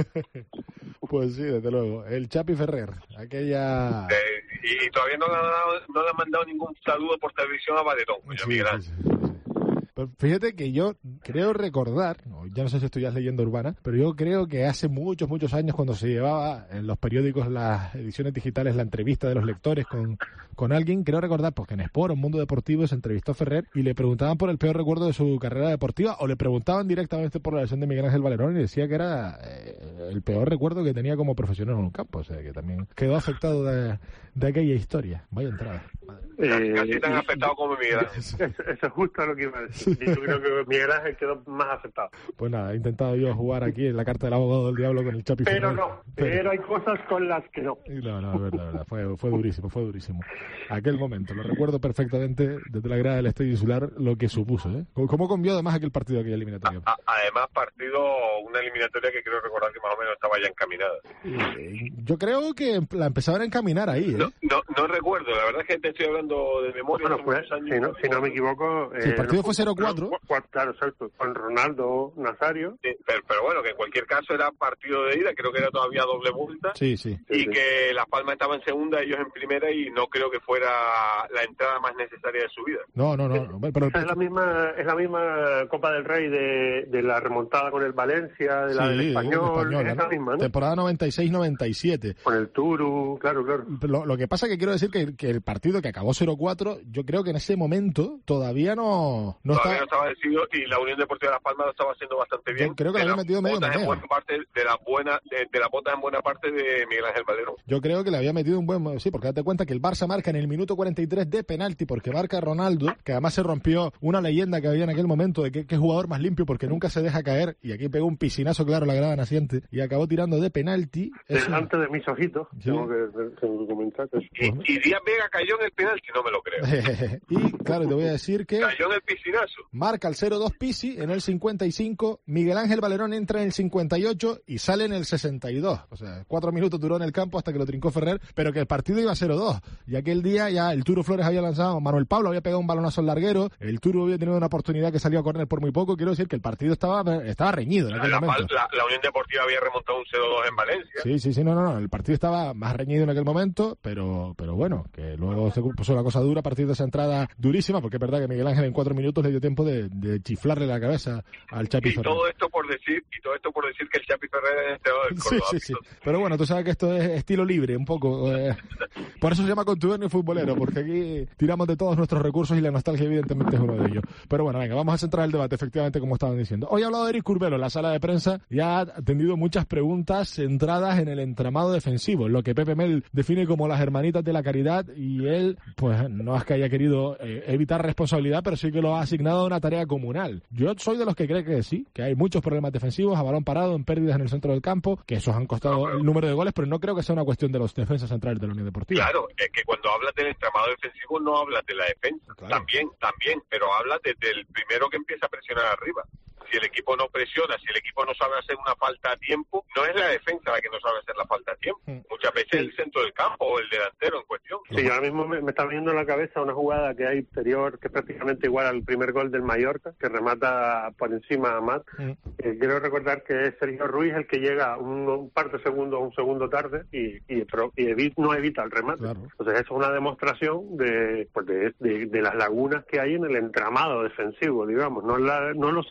Pues sí, desde luego. El Chapi Ferrer, aquella... Eh, y, y todavía no le, han dado, no le han mandado ningún saludo por televisión a Valerón. Sí, sí, sí, sí. Pero fíjate que yo creo recordar, no, ya no sé si estoy ya leyendo urbana, pero yo creo que hace muchos, muchos años cuando se llevaba en los periódicos, las ediciones digitales, la entrevista de los lectores con, con alguien, creo recordar, porque en Sport, un Mundo Deportivo, se entrevistó a Ferrer y le preguntaban por el peor recuerdo de su carrera deportiva o le preguntaban directamente por la lesión de Miguel Ángel Valerón y decía que era eh, el peor recuerdo que tenía como profesional en un campo, o sea que también quedó afectado de, de aquella historia. Vaya entrada. Eh, Casi tan afectado como Miguel Ángel. Eso, eso es justo lo que iba a decir. Y yo creo que Miguel Ángel quedó más afectado. Pues nada, he intentado yo jugar aquí en la carta del abogado del diablo con el Chapi Pero Ferrer. no, pero, pero hay cosas con las que no. No, no, es verdad, verdad. Fue, fue durísimo, fue durísimo. Aquel momento, lo recuerdo perfectamente desde la grada del Estadio Insular, lo que supuso, ¿eh? ¿Cómo cambió además aquel partido, aquella eliminatoria? A, además, partido, una eliminatoria que creo recordar que más o menos estaba ya encaminada. Eh, yo creo que la empezaban a encaminar ahí, ¿eh? No, no, no recuerdo, la verdad es que te estoy hablando de memoria. Bueno, pues, si, no, si no me equivoco... Sí, el partido eh, fue cero cuatro. Claro, exacto, con Ronaldo Nazario. Sí, pero, pero bueno, que en cualquier caso era partido de ida, creo que era todavía doble vuelta. Sí, sí. Y sí, sí. que Las Palmas estaba en segunda, ellos en primera, y no creo que fuera la entrada más necesaria de su vida. No, no, no. no pero... Es la misma es la misma Copa del Rey de, de la remontada con el Valencia, de la sí, del Español, español, es ¿no? la misma, ¿no? Temporada noventa y seis noventa y siete. Con el Turu, claro, claro. Lo, lo que pasa es que quiero decir que, que el partido que acabó cero cuatro, yo creo que en ese momento todavía no... no todavía estaba... no estaba decidido y la Unión Deportiva de Las Palmas lo estaba haciendo bastante bien. Yo creo que le había metido medio en buena parte de la buena de, de la botas en buena parte de Miguel Ángel Valerón. Yo creo que le había metido un buen... Sí, porque date cuenta que el Barça marca en el minuto cuarenta y tres de penalti, porque marca Ronaldo, que además se rompió una leyenda que había en aquel momento de que, que jugador más limpio porque nunca se deja caer, y aquí pegó un piscinazo claro a la grada naciente y acabó tirando de penalti. Delante Eso... de mis ojitos, ¿sí? Tengo que, que comentar. Que... Y, y Díaz Vega cayó en el penalti, no me lo creo. Y claro, te voy a decir que... Cayó en el piscinazo. Marca el cero dos Pisi en el cincuenta y cinco, Miguel Ángel Valerón entra en el cincuenta y ocho y sale en el sesenta y dos. O sea, cuatro minutos duró en el campo hasta que lo trincó Ferrer, pero que el partido iba cero dos. Y aquel día ya el Turo Flores había lanzado, Manuel Pablo había pegado un balonazo al larguero, el Turo había tenido una oportunidad que salió a córner por muy poco. Quiero decir que el partido estaba estaba reñido en aquel la, momento. La, la Unión Deportiva había remontado un cero dos en Valencia. Sí, sí, sí, no, no, no. El partido estaba más reñido en aquel momento, pero pero bueno, que luego se puso una cosa dura a partir de esa entrada durísima, porque es verdad que Miguel Ángel en cuatro minutos le dio tiempo de, de chiflarle la cabeza al Chapi y Ferrer. Todo esto por decir, y todo esto por decir que el Chapi Ferrer es entrenador del Córdoba. Sí, sí, sí. Pero bueno, tú sabes que esto es estilo libre, un poco. Eh, por eso se llama contubernio futbolero, porque aquí tiramos de todos nuestros recursos y la nostalgia evidentemente es uno de ellos. Pero bueno, venga, vamos a centrar el debate, efectivamente, como estaban diciendo. Hoy ha hablado de Eric Curbelo en la sala de prensa y ha atendido muchas preguntas centradas en el entramado defensivo, lo que Pepe Mel define como las hermanitas de la caridad, y él, pues no es que haya querido eh, evitar responsabilidad, pero sí que lo ha asignado a una tarea comunal. Yo soy de los que cree que sí, que hay muchos problemas defensivos, a balón parado, en pérdidas en el centro del campo, que esos han costado el número de goles, pero no creo que sea una cuestión de los defensas centrales de la Unión Deportiva. Claro, es que cuando hablas del entramado defensivo no hablas de la defensa, claro. también, también, pero hablas desde el primero que empieza a presionar arriba. Si el equipo no presiona, si el equipo no sabe hacer una falta a tiempo, no es la defensa la que no sabe hacer la falta a tiempo. Mm. Muchas veces sí. El centro del campo o el delantero en cuestión. Sí, ahora mismo me, me está viniendo a la cabeza una jugada que hay interior, que es prácticamente igual al primer gol del Mallorca, que remata por encima a Amat. Mm. Eh, quiero recordar que es Sergio Ruiz el que llega un, un par de segundos, un segundo tarde y, y, y evit, no evita el remate. Claro. Entonces eso es una demostración de, pues de, de, de las lagunas que hay en el entramado defensivo, digamos, no, la, no los centrales.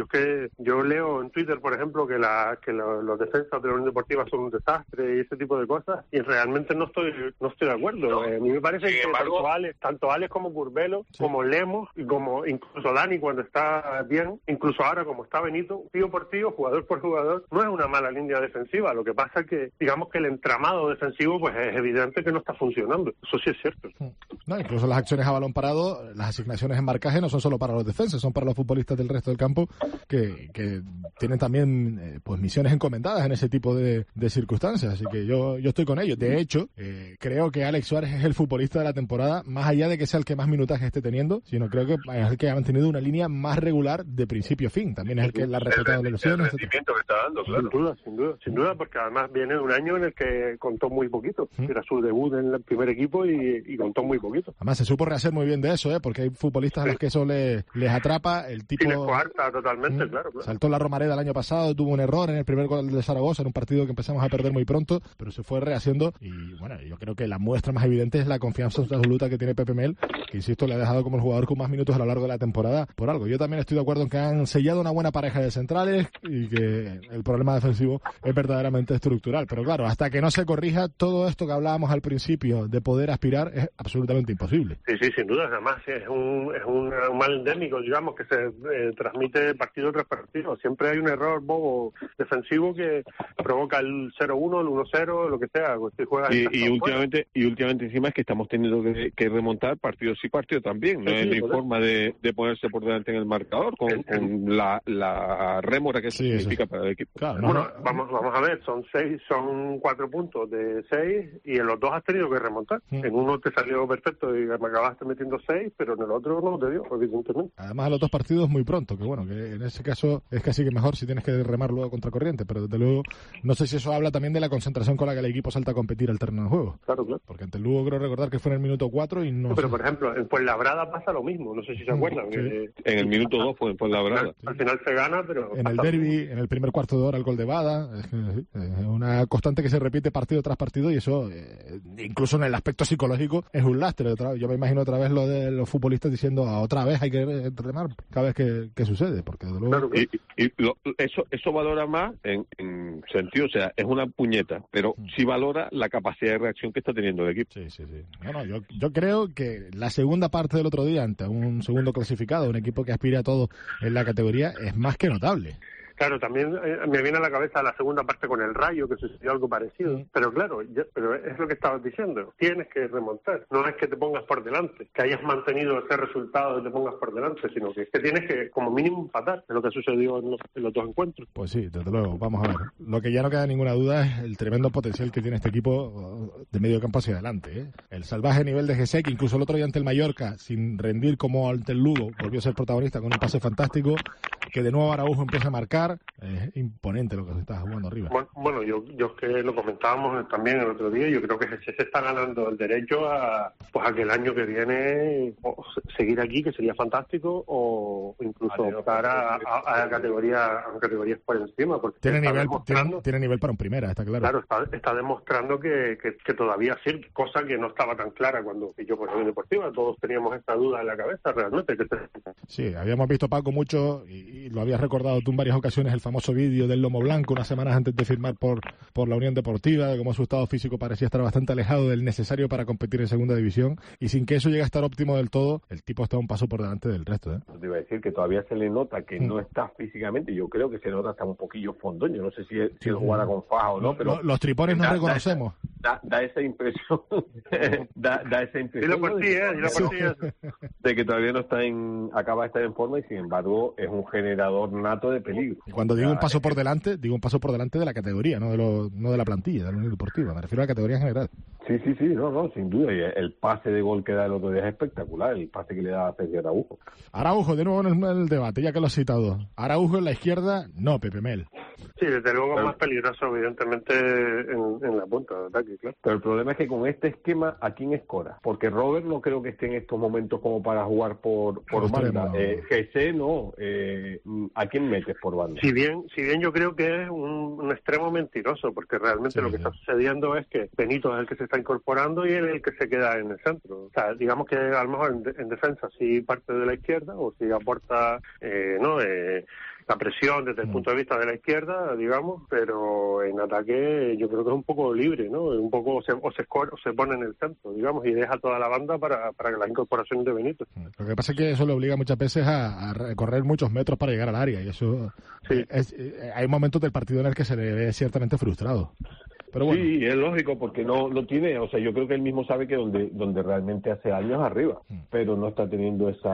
Yo que yo leo en Twitter, por ejemplo, que la que lo, los defensas de la Unión Deportiva son un desastre y ese tipo de cosas, y realmente no estoy no estoy de acuerdo. No. Eh, a mí me parece Sin que embargo, tanto Alex, tanto Alex como Curbelo, sí. como Lemos, y como incluso Dani cuando está bien, incluso ahora como está Benito, tío por tío, jugador por jugador, no es una mala línea defensiva. Lo que pasa es que, digamos que el entramado defensivo, pues es evidente que no está funcionando. Eso sí es cierto. No, incluso las acciones a balón parado, las asignaciones en marcaje no son solo para los defensas, son para los futbolistas del resto del campo que, que tienen también eh, pues misiones encomendadas en ese tipo de, de circunstancias. Así que yo, yo estoy con ellos. De hecho, eh, creo que Alex Suárez es el futbolista de la temporada, más allá de que sea el que más minutaje esté teniendo, sino creo que es el que ha mantenido una línea más regular de principio a fin. También es el que la ha respetado de lesiones. El rendimiento que está dando, claro. Sin duda, sin duda, sin duda, porque además viene de un año en el que contó muy poquito. ¿Mm? Era su debut en el primer equipo y, y contó muy poquito. Además se supo rehacer muy bien de eso, ¿eh? Porque hay futbolistas sí. a los que eso les, les atrapa. El tipo sí, les coarta totalmente, ¿Mm? claro, claro. Saltó la Romareda el año pasado, tuvo un error en el primer gol de Zaragoza, en un partido que empezamos a perder muy pronto, pero se fue rehaciendo y bueno, yo creo que la muestra más evidente es la confianza absoluta que tiene Pepe Mel, que insisto, le ha dejado como el jugador con más minutos a lo largo de la temporada por algo. Yo también estoy de acuerdo en que han sellado una buena pareja de centrales y que el problema defensivo es verdaderamente estructural, pero claro, hasta que no se corrija todo esto que hablábamos al principio de poder aspirar es absolutamente imposible. Sí, sí, sin duda, además es un, es un, un mal endémico, digamos, que se eh, transmite partido tras partido. Siempre hay un error bobo defensivo que provoca el cero uno, el uno cero, lo que sea. Si juegas y, y últimamente y últimamente encima es que estamos teniendo que, que remontar partidos y partidos también. No sí, hay sí, forma de, de ponerse por delante en el marcador con, el, con la, la rémora que sí, significa eso. Para el equipo. Claro, bueno, no, vamos vamos a ver, son seis, son cuatro puntos de seis y en los dos has tenido que remontar. Sí. En uno te salió perfecto y me acabaste metiendo seis, pero en el otro no te dio, evidentemente. Además a los dos partidos muy pronto, que bueno, que en ese caso es casi que mejor si tienes que remar luego contra corriente, pero desde luego no sé si eso habla también de la concentración con la que el equipo salta a competir al terreno de juego. Claro, claro. Porque ante el Lugo creo recordar que fue en el minuto cuatro y no... no pero sé. por ejemplo, en Fuenlabrada pasa lo mismo, no sé si se acuerdan. Sí. Que, en el minuto dos fue en Fuenlabrada. Al, al final se gana, pero... En el derbi, en el primer cuarto de hora el gol de Bada, es, es una constante que se repite partido tras partido y eso, eh, incluso en el aspecto psicológico, es un lastre. Yo me imagino otra vez lo de los futbolistas diciendo a otra vez hay que remar cada vez que, que sucede, porque de luego... Claro, y, y lo, eso eso valora más en, en sentido, o sea, es una puñeta, pero sí valora la capacidad de reacción que está teniendo el equipo. Sí, sí, sí. No, no, yo, yo creo que la segunda parte del otro día ante un segundo clasificado, un equipo que aspira a todo en la categoría, es más que notable. Claro, también eh, me viene a la cabeza la segunda parte con el Rayo, que sucedió algo parecido. Sí. Pero claro, ya, pero es lo que estabas diciendo. Tienes que remontar. No es que te pongas por delante, que hayas mantenido ese resultado y te pongas por delante, sino que, que tienes que, como mínimo, empatar. Es lo que sucedió en los, en los dos encuentros. Pues sí, desde luego. Vamos a ver. Lo que ya no queda ninguna duda es el tremendo potencial que tiene este equipo de medio campo hacia adelante, ¿eh? El salvaje nivel de Gesé, que incluso el otro día ante el Mallorca, sin rendir como ante el Lugo, volvió a ser protagonista con un pase fantástico, que de nuevo Araujo empieza a marcar. Es imponente lo que se está jugando arriba. Bueno, bueno yo, yo es que lo comentábamos también el otro día, yo creo que se, se está ganando el derecho a, pues a que el año que viene o seguir aquí, que sería fantástico, o incluso optar a, a, a categoría a categorías por encima. Porque tiene nivel tiene, tiene nivel para un primera, está claro. Claro, está, está demostrando que, que, que todavía sirve, cosa que no estaba tan clara cuando yo por la Unión Deportiva, todos teníamos esta duda en la cabeza realmente. Que te... Sí, habíamos visto Paco mucho y, y lo habías recordado tú en varias ocasiones, el famoso vídeo del lomo blanco unas semanas antes de firmar por, por la Unión Deportiva, de cómo su estado físico parecía estar bastante alejado del necesario para competir en segunda división, y sin que eso llegue a estar óptimo del todo, el tipo está un paso por delante del resto, ¿eh? Te iba a decir que todavía se le nota que mm. no está físicamente, yo creo que se nota hasta un poquillo fondón, yo no sé si, si sí, él jugara con faja o no, pero... Los, los tripones no da, reconocemos. Da, da, da esa impresión, da, da esa impresión por ti, ¿eh? de, por ti, de que todavía no está en, acaba de estar en forma y sin embargo es un generador nato de peligro. Y cuando digo un paso por delante, digo un paso por delante de la categoría, no de lo, no de la plantilla, de la Unión Deportiva, me refiero a la categoría en general. Sí, sí, sí, no, no, sin duda, y el pase de gol que da el otro día es espectacular, el pase que le da a Sergio Araujo. Araujo, de nuevo en el, en el debate, ya que lo has citado. Araujo en la izquierda, no, Pepe Mel. Sí, desde luego es más peligroso, evidentemente, en, en la punta de ataque, claro. Pero el problema es que con este esquema, ¿a quién escora? Porque Robert no creo que esté en estos momentos como para jugar por, por banda. Eh, G C no, eh, ¿a quién metes por banda? Si bien, si bien yo creo que es un, un extremo mentiroso, porque realmente sí, lo que sí. está sucediendo es que Benito es el que se está incorporando y él es el que se queda en el centro. O sea, digamos que a lo mejor en, de, en defensa sí parte de la izquierda o sí aporta, eh, ¿no? Eh, la presión desde el mm. punto de vista de la izquierda, digamos, pero en ataque yo creo que es un poco libre, ¿no? Un poco o se, o se, o se pone en el centro, digamos, y deja toda la banda para, para las incorporaciones de Benito. Lo que pasa es que eso le obliga muchas veces a, a recorrer muchos metros para llegar al área y eso sí. es, es, hay momentos del partido en el que se le ve ciertamente frustrado. Pero bueno. Sí, es lógico porque no no tiene, o sea, yo creo que él mismo sabe que donde donde realmente hace años arriba, mm. pero no está teniendo esa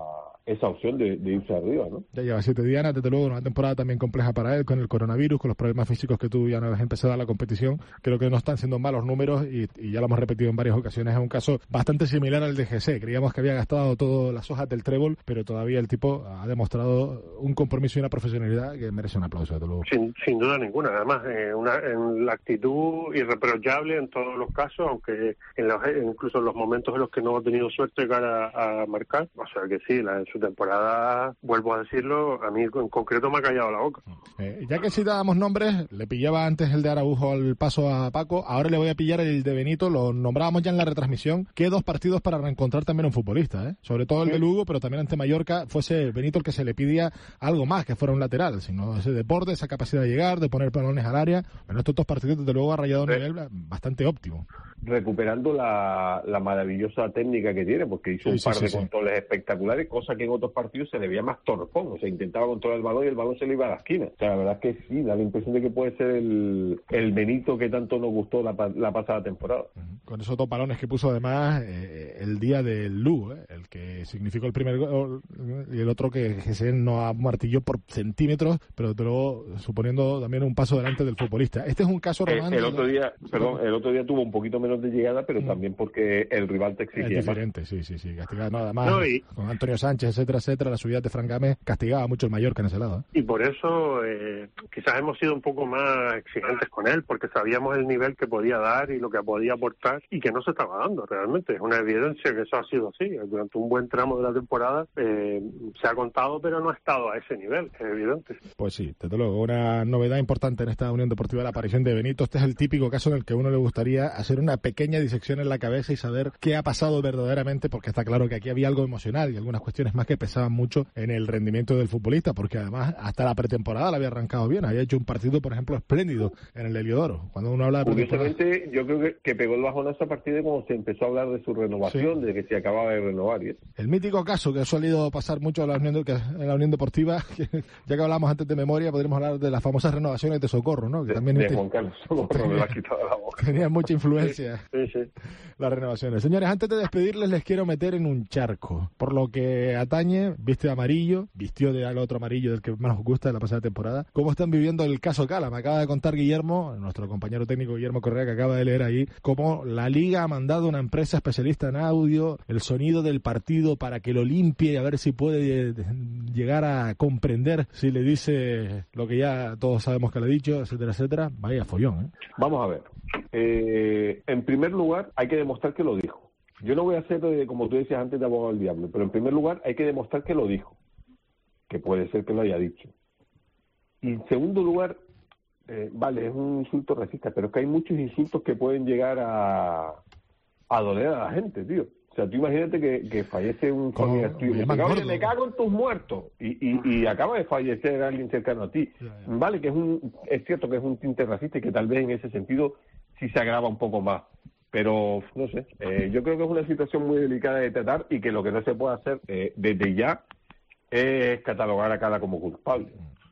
esa opción de, de irse arriba, ¿no? Ya lleva siete días, desde luego, una temporada también compleja para él, con el coronavirus, con los problemas físicos que tuvo ya una vez empezada la competición. Creo que no están siendo malos números y, y ya lo hemos repetido en varias ocasiones. Es un caso bastante similar al de G C. Creíamos que había gastado todas las hojas del trébol, pero todavía el tipo ha demostrado un compromiso y una profesionalidad que merece un aplauso, desde luego. Sin, sin duda ninguna. Además, eh, una, en la actitud irreprochable en todos los casos, aunque en los, incluso en los momentos en los que no ha tenido suerte de cara a, a marcar. O sea que sí, la, en su temporada, vuelvo a decirlo, a mí en concreto me ha callado la boca. Eh, ya que si dábamos nombres, le pillaba antes el de Araujo al paso a Paco, ahora le voy a pillar el de Benito, lo nombrábamos ya en la retransmisión. Qué dos partidos para reencontrar también a un futbolista, ¿eh? Sobre todo el de Lugo, pero también ante Mallorca, fuese Benito el que se le pidía algo más, que fuera un lateral, sino ese deporte, esa capacidad de llegar, de poner balones al área. En estos dos partidos, desde luego, ha rayado un sí. nivel bastante óptimo. Recuperando la, la maravillosa técnica que tiene, porque hizo sí, un sí, par sí, de sí. controles espectaculares, cosa que en otros partidos se le veía más torpón, o sea, intentaba controlar el balón y el balón se le iba a la esquina. O sea, la verdad es que sí, da la impresión de que puede ser el, el Benito que tanto nos gustó la, la pasada temporada. Uh-huh. Con esos dos balones que puso además eh, el día del Lu, eh, el que significó el primer gol, y el otro que G no martilló por centímetros, pero luego suponiendo también un paso delante del futbolista. Este es un caso romántico. El, el otro día, perdón, el otro día tuvo un poquito menos de llegada, pero uh-huh. también porque el rival te exigía es diferente, más. sí, sí, sí, castigado, no, además no, y... con Antonio Sánchez, etcétera, etcétera, la subida de Fran Gámez castigaba mucho el Mallorca en ese lado. ¿eh? Y por eso eh, quizás hemos sido un poco más exigentes con él, porque sabíamos el nivel que podía dar y lo que podía aportar y que no se estaba dando realmente. Es una evidencia que eso ha sido así. Durante un buen tramo de la temporada eh, se ha contado, pero no ha estado a ese nivel, es evidente. Pues sí, desde luego, una novedad importante en esta Unión Deportiva, la aparición de Benito. Este es el típico caso en el que a uno le gustaría hacer una pequeña disección en la cabeza y saber qué ha pasado verdaderamente, porque está claro que aquí había algo emocional y algunas cuestiones más que pesaban mucho en el rendimiento del futbolista, porque además hasta la pretemporada la había arrancado bien, había hecho un partido, por ejemplo, espléndido en el Heliodoro. Cuando uno habla de Curiosamente, yo creo que, que pegó el bajonazo a partir de cuando se empezó a hablar de su renovación, sí. de que se acababa de renovar. ¿sí? El mítico caso que ha solido pasar mucho en la Unión, de, en la Unión Deportiva, que, ya que hablamos antes de memoria, podríamos hablar de las famosas renovaciones de Socorro, ¿no? Que de, también de este, Juan Carlos Socorro me lo ha quitado la boca. Tenían mucha influencia sí, sí. las renovaciones. Señores, antes de despedirles les quiero meter en un charco. Por lo que atañe, viste de amarillo, vistió de al otro amarillo del que más os gusta de la pasada temporada. ¿Cómo están viviendo el caso Cala? Me acaba de contar Guillermo, nuestro compañero técnico Guillermo Correa, que acaba de leer ahí, cómo la Liga ha mandado a una empresa especialista en audio el sonido del partido para que lo limpie y a ver si puede llegar a comprender si le dice lo que ya todos sabemos que le ha dicho, etcétera, etcétera. Vaya follón, ¿eh? Vamos a ver. Eh, en primer lugar, hay que demostrar que lo dijo. Yo no voy a hacer, eh, como tú decías antes, de abogado del diablo, pero en primer lugar hay que demostrar que lo dijo, que puede ser que lo haya dicho. Y en segundo lugar, eh, vale, es un insulto racista, pero es que hay muchos insultos que pueden llegar a, a doler a la gente, tío. O sea, tú imagínate que, que fallece un familiar tuyo, me, me cago en tus muertos, y, y, y acaba de fallecer alguien cercano a ti. Vale, que es un es cierto que es un tinte racista y que tal vez en ese sentido sí se agrava un poco más. Pero, no sé, eh, yo creo que es una situación muy delicada de tratar y que lo que no se puede hacer eh, desde ya es catalogar a Cala como culpable.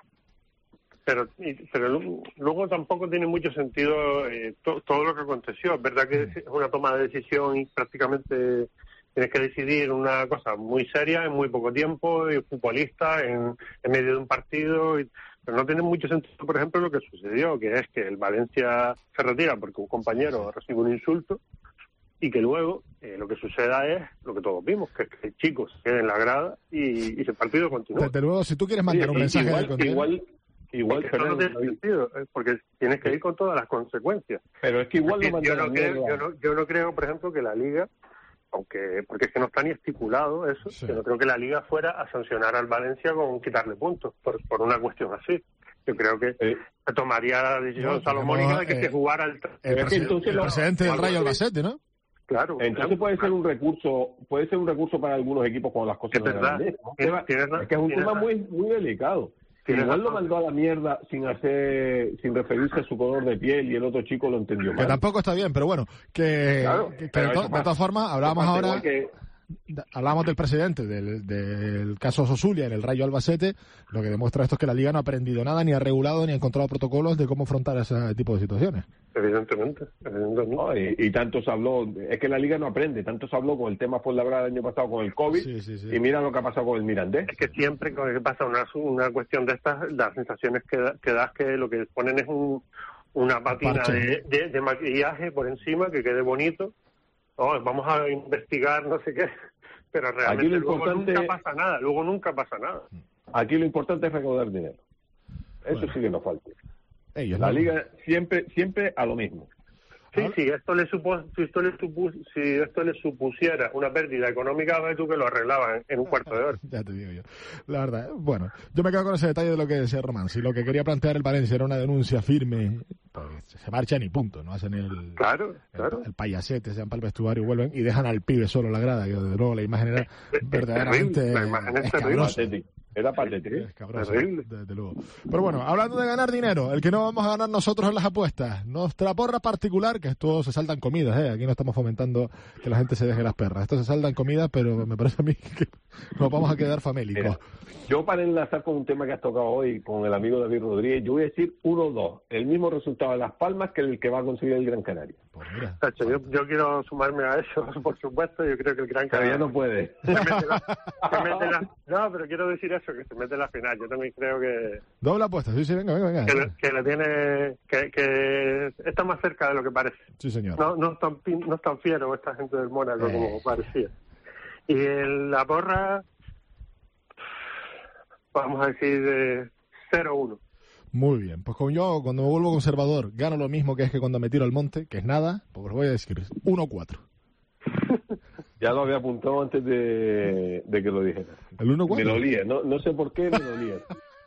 Pero, pero luego tampoco tiene mucho sentido eh, to, todo lo que aconteció. Es verdad que es una toma de decisión y prácticamente tienes que decidir una cosa muy seria en muy poco tiempo, y futbolista en, en medio de un partido. Y, pero no tiene mucho sentido, por ejemplo, lo que sucedió, que es que el Valencia se retira porque un compañero recibe un insulto y que luego eh, lo que suceda es lo que todos vimos, que, que el chico se quede en la grada y, y el partido continúa. Desde luego, si tú quieres mandar sí, un mensaje igual, de contenido... igual, Igual es que eso no tiene sentido, porque tienes que ir con todas las consecuencias. Pero es que igual no yo, no creo, yo, no, yo no creo, por ejemplo, que la Liga, aunque porque es que no está ni estipulado eso, sí. Yo no creo que la Liga fuera a sancionar al Valencia con quitarle puntos por, por una cuestión así. yo creo que eh, se tomaría la decisión no, salomónica de que eh, se jugara el... El, es que presi- entonces el lo- presidente del cuando- Rayo Albacete, ¿no? Claro. Entonces claro. puede ser un recurso, puede ser un recurso para algunos equipos cuando las cosas Es no verdad. van bien. ¿no? Tienes- tienes Es que es un tienes tema razón. muy muy delicado. Que Tienes igual lo razón. mandó a la mierda sin hacer, sin referirse a su color de piel y el otro chico lo entendió Que mal. tampoco está bien, pero bueno, que, Claro, que- que pero de, to- eso de pasa. todas formas, hablábamos Pasa ahora, igual que- da- hablamos del presidente del, del caso Sosulia en el Rayo Albacete. Lo que demuestra esto es que la Liga no ha aprendido nada, ni ha regulado, ni ha encontrado protocolos de cómo afrontar ese tipo de situaciones. Evidentemente. evidentemente. No, y, y tanto se habló, es que la Liga no aprende, tanto se habló con el tema Fuenlabrada el año pasado con el COVID, Sí, sí, sí. y mira lo que ha pasado con el Mirandés. Es que siempre que pasa una, una cuestión de estas, las sensaciones que, da, que das que lo que ponen es un, una patina Parche. de, de, de maquillaje por encima que quede bonito. Oh, vamos a investigar no sé qué, pero realmente lo luego importante- nunca pasa nada, luego nunca pasa nada. Aquí lo importante es recaudar dinero. Eso Bueno. sí que nos falta. Ellos, La ¿no? Liga siempre siempre a lo mismo. Sí, si esto le supo, si esto le supu- si esto le supusiera una pérdida económica, ves tú que lo arreglaban en un cuarto de hora. Ya te digo yo. La verdad, bueno, yo me quedo con ese detalle de lo que decía Román. Si lo que quería plantear el Valencia era una denuncia firme, pues se marchan y punto. No hacen el, Claro, el, claro. el payasete, se van para el vestuario y vuelven y dejan al pibe solo en la grada. Que desde luego la imagen era verdaderamente terrible, la imagen es terrible. escabrosa. Patético. Era patético. Escabrosa, Terrible. desde luego. Pero bueno, hablando de ganar dinero, el que no vamos a ganar nosotros en las apuestas, nuestra porra particular, que esto se saltan comidas, ¿eh? Aquí no estamos fomentando que la gente se deje las perras. Esto se saltan comidas, pero me parece a mí que nos vamos a quedar famélicos. Mira, yo para enlazar con un tema que has tocado hoy con el amigo David Rodríguez, yo voy a decir uno dos. El mismo resultado de Las Palmas que el que va a conseguir el Gran Canaria. Pues mira. Tacho, yo, yo quiero sumarme a eso, por supuesto. Yo creo que el Gran Pero Canaria ya no puede. se mete la- se mete la- no, pero quiero decir eso, que se mete en la final. Yo también creo que, Doble apuesta, sí, sí, venga, venga, venga. que, le, que le tiene, que, que está más cerca de lo que parece. Sí, señor. No, no es tan, pin- no es tan fiero esta gente del Mónaco Eh. como parecía. Y en la porra, vamos a decir de cero uno. Muy bien, pues como yo cuando me vuelvo conservador gano lo mismo que es que cuando me tiro al monte, que es nada, pues os voy a decir uno cuatro. Ya lo había apuntado antes de, de que lo dijera. ¿El uno Me cuatro? lo olía, no, no sé por qué me lo olía.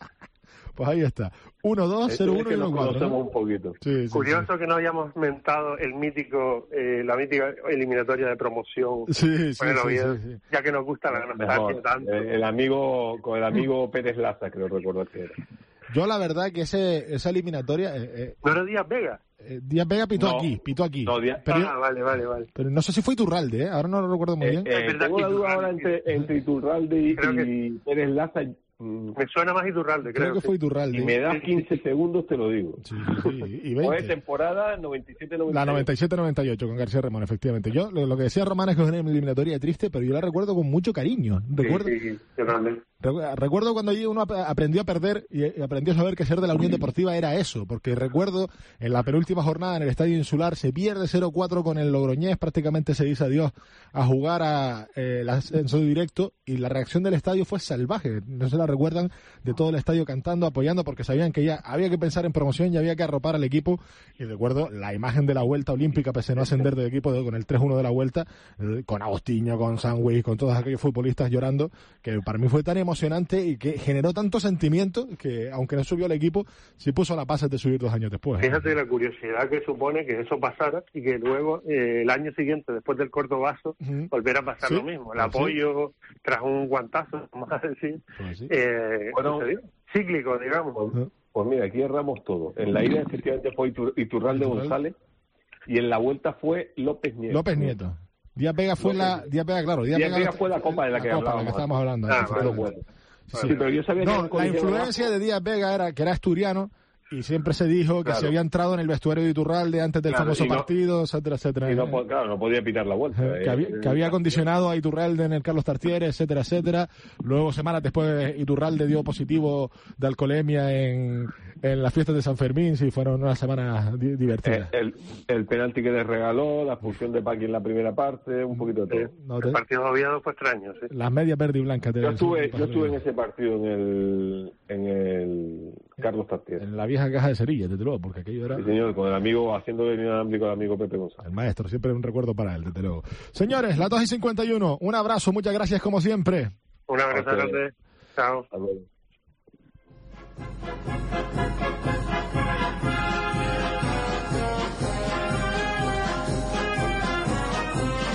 Pues ahí está. uno dos, cero Es uno que y nos uno cuatro. conocemos ¿no? un poquito. Sí, sí, Curioso que no hayamos mentado el mítico, eh, la mítica eliminatoria de promoción Sí, sí, con el sí, Oviedo, sí, sí. ya que nos gusta la nostalgia Mejor. tanto. Eh, El amigo, con el amigo Pérez Laza, creo recordar que era. Yo la verdad que ese, esa eliminatoria, eh, eh, ¿No era Díaz Vega? eh, Díaz Vega pitó No. aquí, pitó aquí. No, Díaz- pero, Ah, vale, vale, vale. pero no sé si fue Iturralde, ¿eh? Ahora no lo recuerdo muy Eh, bien. eh, Es verdad tengo que la duda Iturralde- ahora entre, entre Iturralde y, Creo que- y Pérez Laza. mm, Me suena más Iturralde, Creo creo. que sí. fue Iturralde. Y me das quince segundos, te lo digo. Sí, sí, sí, y Fue veinte. temporada noventa y siete noventa y ocho. La noventa y siete noventa y ocho con García Ramón, efectivamente. Yo lo, lo que decía Román es que es una eliminatoria triste, pero yo la recuerdo con mucho cariño. Recuerdo, Sí, sí, sí, yo también. recu- recuerdo cuando allí uno ap- aprendió a perder y y aprendió a saber que ser de la Unión Deportiva era eso, porque recuerdo en la penúltima jornada en el Estadio Insular se pierde cero cuatro con el Logroñés, prácticamente se dice adiós a jugar a eh, el ascenso directo y la reacción del estadio fue salvaje. No se la recuerdan, de todo el estadio cantando, apoyando, porque sabían que ya había que pensar en promoción y había que arropar al equipo. Y recuerdo la imagen de la vuelta olímpica, pese a no ascender del equipo, de- con el tres uno de la vuelta, eh, con Agostinho, con Sanwich, con todos aquellos futbolistas llorando, que para mí fue tan emocionante y que generó tanto sentimiento que, aunque no subió al equipo, sí puso la paz de subir dos años después. ¿eh? Fíjate la curiosidad que supone que eso pasara y que luego eh, el año siguiente, después del cordobazo, Ujú. volviera a pasar Sí, lo mismo. El pues sí. apoyo tras un guantazo, vamos a decir, Pues sí. eh, Bueno. sucedió. Cíclico, digamos. Pues mira, aquí erramos todo. En la ida efectivamente fue Itur- Iturralde Iturralde. González y en la vuelta fue López Nieto. López Nieto. Díaz Vega fue López la... Nieto. Díaz Vega, claro. Díaz, Díaz Vega la- fue la copa de la que copa hablábamos. estábamos hablando. Ah, efectivamente. vale. Sí, Sí, sí. pero yo sabía que No, era un la coliseo influencia de Díaz Vega era que era asturiano y siempre se dijo que Claro. se había entrado en el vestuario de Iturralde antes del Claro, famoso y no- partido, etcétera, etcétera. y no, po- claro, no podía pitar la vuelta. Eh, que, eh. había, que había condicionado a Iturralde en el Carlos Tartiere, etcétera, etcétera. Luego, semanas después, Iturralde dio positivo de alcoholemia en, en las fiestas de San Fermín, sí, fueron unas semanas di- Eh, divertidas. el, el penalti que les regaló, la expulsión de Paqui en la primera parte, un poquito de todo. No, El te- partido de Oviedo fue extraño, sí. las medias verde y blancas. de- Yo estuve, sí, yo estuve en ese partido en el, en el Carlos Tartiere. en la vieja caja de cerillas, desde luego, porque aquello era... Sí, señor, con el amigo, haciendo el inalámbrico al amigo Pepe González. El maestro, siempre un recuerdo para él, desde luego. Señores, las dos y cincuenta y uno, un abrazo, muchas gracias como siempre. Un abrazo Ok. grande. Chao. Hasta luego.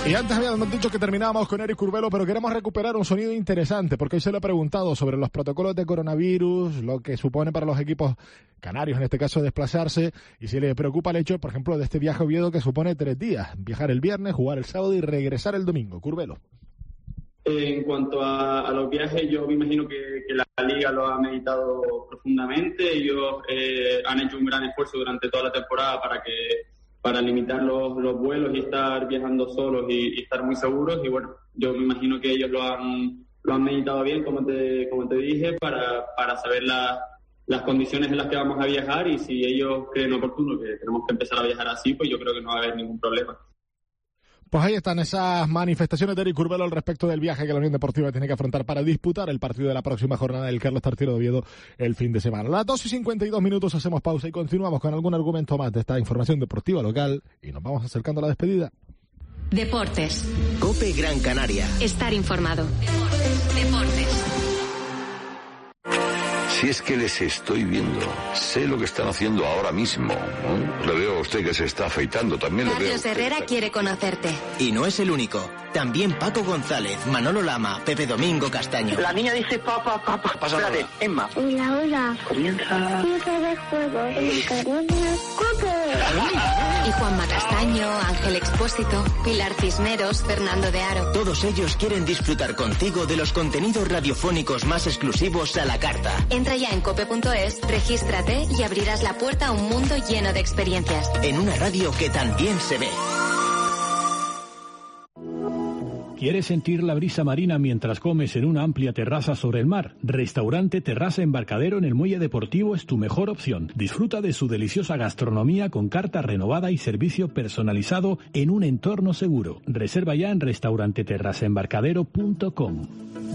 Y antes habíamos dicho que terminábamos con Eric Curbelo, pero queremos recuperar un sonido interesante, porque hoy se le ha preguntado sobre los protocolos de coronavirus, lo que supone para los equipos canarios, en este caso, desplazarse, y si le preocupa el hecho, por ejemplo, de este viaje a Oviedo que supone tres días, viajar el viernes, jugar el sábado y regresar el domingo. Curbelo. En cuanto a, a los viajes, yo me imagino que, que la Liga lo ha meditado profundamente. Ellos eh, han hecho un gran esfuerzo durante toda la temporada para que para limitar los, los vuelos y estar viajando solos y, y estar muy seguros. Y bueno, yo me imagino que ellos lo han lo han meditado bien, como te como te dije, para, para saber la, las condiciones en las que vamos a viajar, y si ellos creen oportuno que tenemos que empezar a viajar así, pues yo creo que no va a haber ningún problema. Pues ahí están esas manifestaciones de Eric Curbelo al respecto del viaje que la Unión Deportiva tiene que afrontar para disputar el partido de la próxima jornada del Carlos Tartiere de Oviedo el fin de semana. A las dos y cincuenta y dos minutos hacemos pausa y continuamos con algún argumento más de esta información deportiva local y nos vamos acercando a la despedida. Deportes. COPE Gran Canaria. Estar informado. Deportes. Deportes. Si es que les estoy viendo, sé lo que están haciendo ahora mismo, ¿no? Le veo a usted que se está afeitando, también le veo. Carlos Herrera quiere conocerte. Y no es el único. También Paco González, Manolo Lama, Pepe Domingo Castaño. La niña dice papá, papá. Pasa nada. Emma. Hola, hola. Comienza. Mucho de juego. Y Juanma Castaño, Ángel Expósito, Pilar Cisneros, Fernando de Aro. Todos ellos quieren disfrutar contigo de los contenidos radiofónicos más exclusivos a la carta. Entra ya en cope punto es, regístrate y abrirás la puerta a un mundo lleno de experiencias. En una radio que también se ve. ¿Quieres sentir la brisa marina mientras comes en una amplia terraza sobre el mar? Restaurante Terraza Embarcadero en el Muelle Deportivo es tu mejor opción. Disfruta de su deliciosa gastronomía con carta renovada y servicio personalizado en un entorno seguro. Reserva ya en restaurante terraza embarcadero punto com.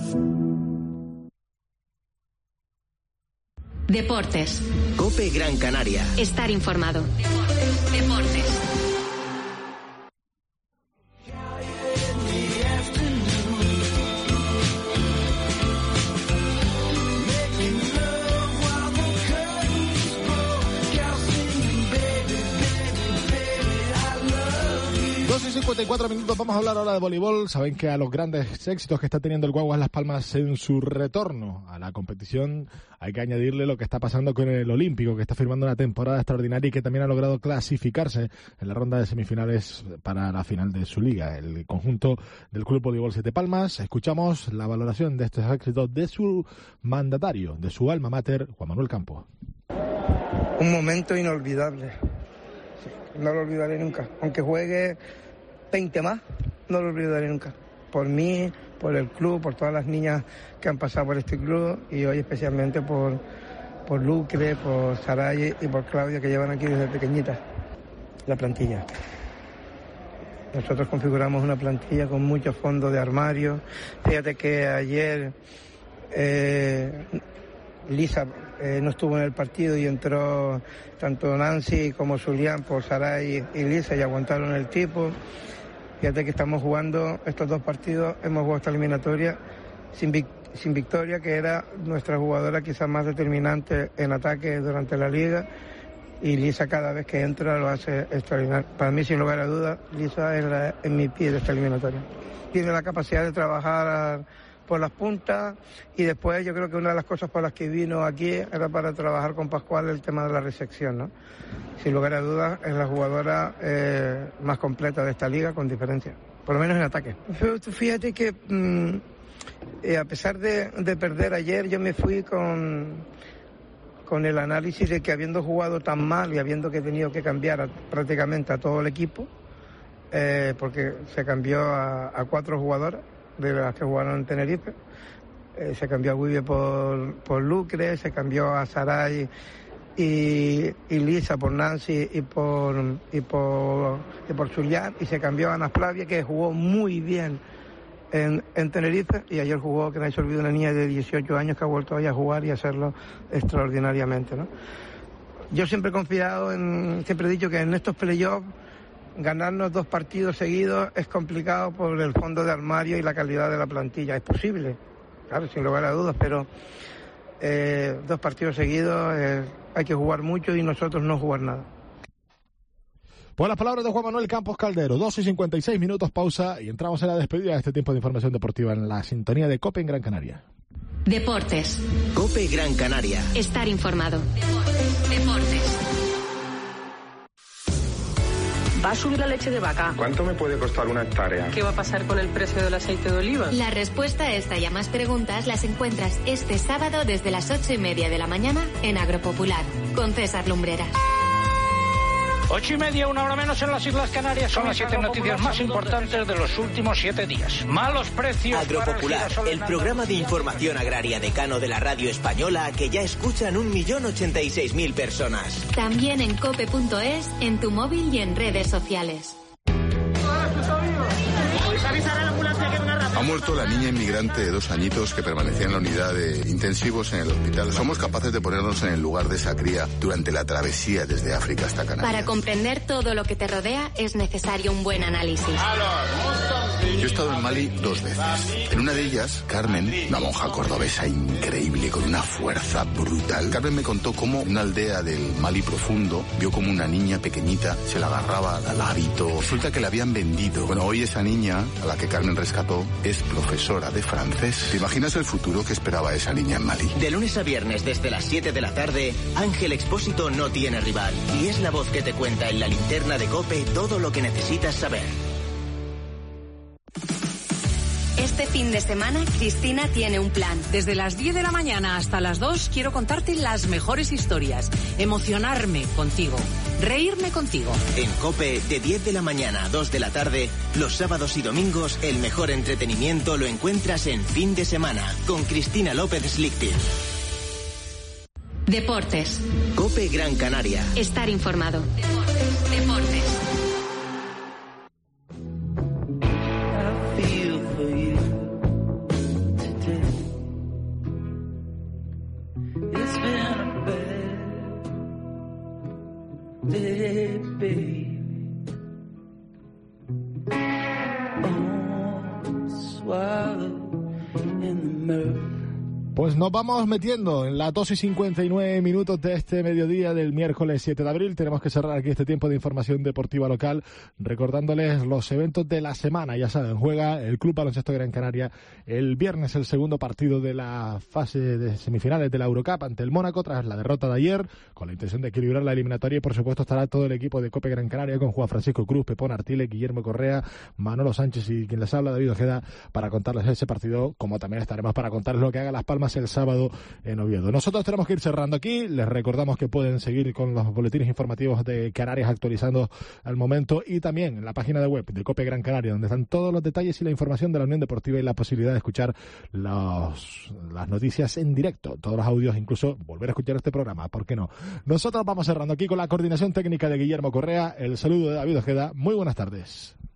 Deportes. COPE Gran Canaria. Estar informado. Deportes. Deportes. dos y cincuenta y cuatro minutos, vamos a hablar ahora de voleibol. Saben que a los grandes éxitos que está teniendo el Guaguas Las Palmas en su retorno a la competición hay que añadirle lo que está pasando con el Olímpico, que está firmando una temporada extraordinaria y que también ha logrado clasificarse en la ronda de semifinales para la final de su liga. El conjunto del Club Voleibol Siete Palmas. Escuchamos la valoración de estos éxitos de su mandatario, de su alma mater, Juan Manuel Campos. Un momento inolvidable. No lo olvidaré nunca. Aunque juegue veinte más, no lo olvidaré nunca. Por mí, por el club, por todas las niñas que han pasado por este club y hoy especialmente por, por Lucre, por Saray y por Claudia, que llevan aquí desde pequeñitas. La plantilla. Nosotros configuramos una plantilla con muchos fondos de armario. Fíjate que ayer eh, Lisa eh, no estuvo en el partido y entró tanto Nancy como Zulián por Saray y Lisa y aguantaron el tipo. Fíjate que estamos jugando estos dos partidos, hemos jugado esta eliminatoria sin, vic- sin victoria, que era nuestra jugadora quizás más determinante en ataque durante la liga, y Lisa cada vez que entra lo hace extraordinario. Para mí, sin lugar a dudas, Lisa es la M V P de esta eliminatoria. Tiene la capacidad de trabajar por las puntas y después yo creo que una de las cosas por las que vino aquí era para trabajar con Pascual el tema de la recepción, ¿no? Sin lugar a dudas es la jugadora eh, más completa de esta liga con diferencia, por lo menos en ataque. Pero fíjate que mmm, eh, a pesar de, de perder ayer, yo me fui con, con el análisis de que habiendo jugado tan mal y habiendo que tenido que cambiar a, prácticamente a todo el equipo, eh, porque se cambió a, a cuatro jugadoras de las que jugaron en Tenerife, eh, se cambió a Guille por, por Lucre, se cambió a Saray y, y Lisa por Nancy y por y por y por Zulián, y se cambió a Ana Flavia, que jugó muy bien en, en Tenerife, y ayer jugó, que nadie se olvide, una niña de dieciocho años que ha vuelto hoy a jugar y a hacerlo extraordinariamente, ¿no? Yo siempre he confiado en, siempre he dicho que en estos playoffs ganarnos dos partidos seguidos es complicado por el fondo de armario y la calidad de la plantilla. Es posible, claro, sin lugar a dudas, pero eh, dos partidos seguidos eh, hay que jugar mucho y nosotros no jugar nada. Pues las palabras de Juan Manuel Campos Caldero, dos y cincuenta y seis minutos, pausa y entramos en la despedida de este tiempo de información deportiva en la sintonía de COPE en Gran Canaria. Deportes. COPE Gran Canaria. Estar informado. Deportes. Deportes. ¿Va a subir la leche de vaca? ¿Cuánto me puede costar una hectárea? ¿Qué va a pasar con el precio del aceite de oliva? La respuesta a esta y a más preguntas las encuentras este sábado desde las ocho y media de la mañana en Agropopular, con César Lumbreras. Ocho y media, una hora menos en las Islas Canarias. Son las siete noticias más importantes de los últimos siete días. Malos precios. Agropopular, el programa de información agraria decano de la radio española que ya escuchan un millón ochenta y seis mil personas. También en cope punto es, en tu móvil y en redes sociales. Ha muerto la niña inmigrante de dos añitos que permanecía en la unidad de intensivos en el hospital. Somos capaces de ponernos en el lugar de esa cría durante la travesía desde África hasta Canarias. Para comprender todo lo que te rodea es necesario un buen análisis. Yo he estado en Mali dos veces. En una de ellas, Carmen, una monja cordobesa increíble, con una fuerza brutal. Carmen me contó cómo una aldea del Mali profundo vio como una niña pequeñita se la agarraba al hábito. Resulta que la habían vendido. Bueno, hoy esa niña, a la que Carmen rescató, es profesora de francés. ¿Te imaginas el futuro que esperaba esa niña en Mali? De lunes a viernes desde las siete de la tarde, Ángel Expósito no tiene rival y es la voz que te cuenta en la linterna de COPE todo lo que necesitas saber. Este fin de semana, Cristina tiene un plan. Desde las diez de la mañana hasta las dos quiero contarte las mejores historias, emocionarme contigo, reírme contigo. En COPE, de diez de la mañana a dos de la tarde, los sábados y domingos, el mejor entretenimiento lo encuentras en Fin de Semana, con Cristina López Slichting. Deportes. COPE Gran Canaria. Estar informado. Deportes. Deportes. Pues nos vamos metiendo en las dos y cincuenta y nueve minutos de este mediodía del miércoles siete de abril. Tenemos que cerrar aquí este tiempo de información deportiva local, recordándoles los eventos de la semana. Ya saben, juega el Club Baloncesto Gran Canaria el viernes el segundo partido de la fase de semifinales de la Eurocup ante el Mónaco tras la derrota de ayer, con la intención de equilibrar la eliminatoria, y por supuesto estará todo el equipo de COPE Gran Canaria con Juan Francisco Cruz, Pepón Artiles, Guillermo Correa, Manolo Sánchez y quien les habla, David Ojeda, para contarles ese partido, como también estaremos para contarles lo que haga Las Palmas el sábado en Oviedo. Nosotros tenemos que ir cerrando aquí. Les recordamos que pueden seguir con los boletines informativos de Canarias actualizando al momento, y también en la página de web de COPE Gran Canaria, donde están todos los detalles y la información de la Unión Deportiva y la posibilidad de escuchar los, las noticias en directo, todos los audios, incluso volver a escuchar este programa, ¿por qué no? Nosotros vamos cerrando aquí con la coordinación técnica de Guillermo Correa, el saludo de David Ojeda. Muy buenas tardes.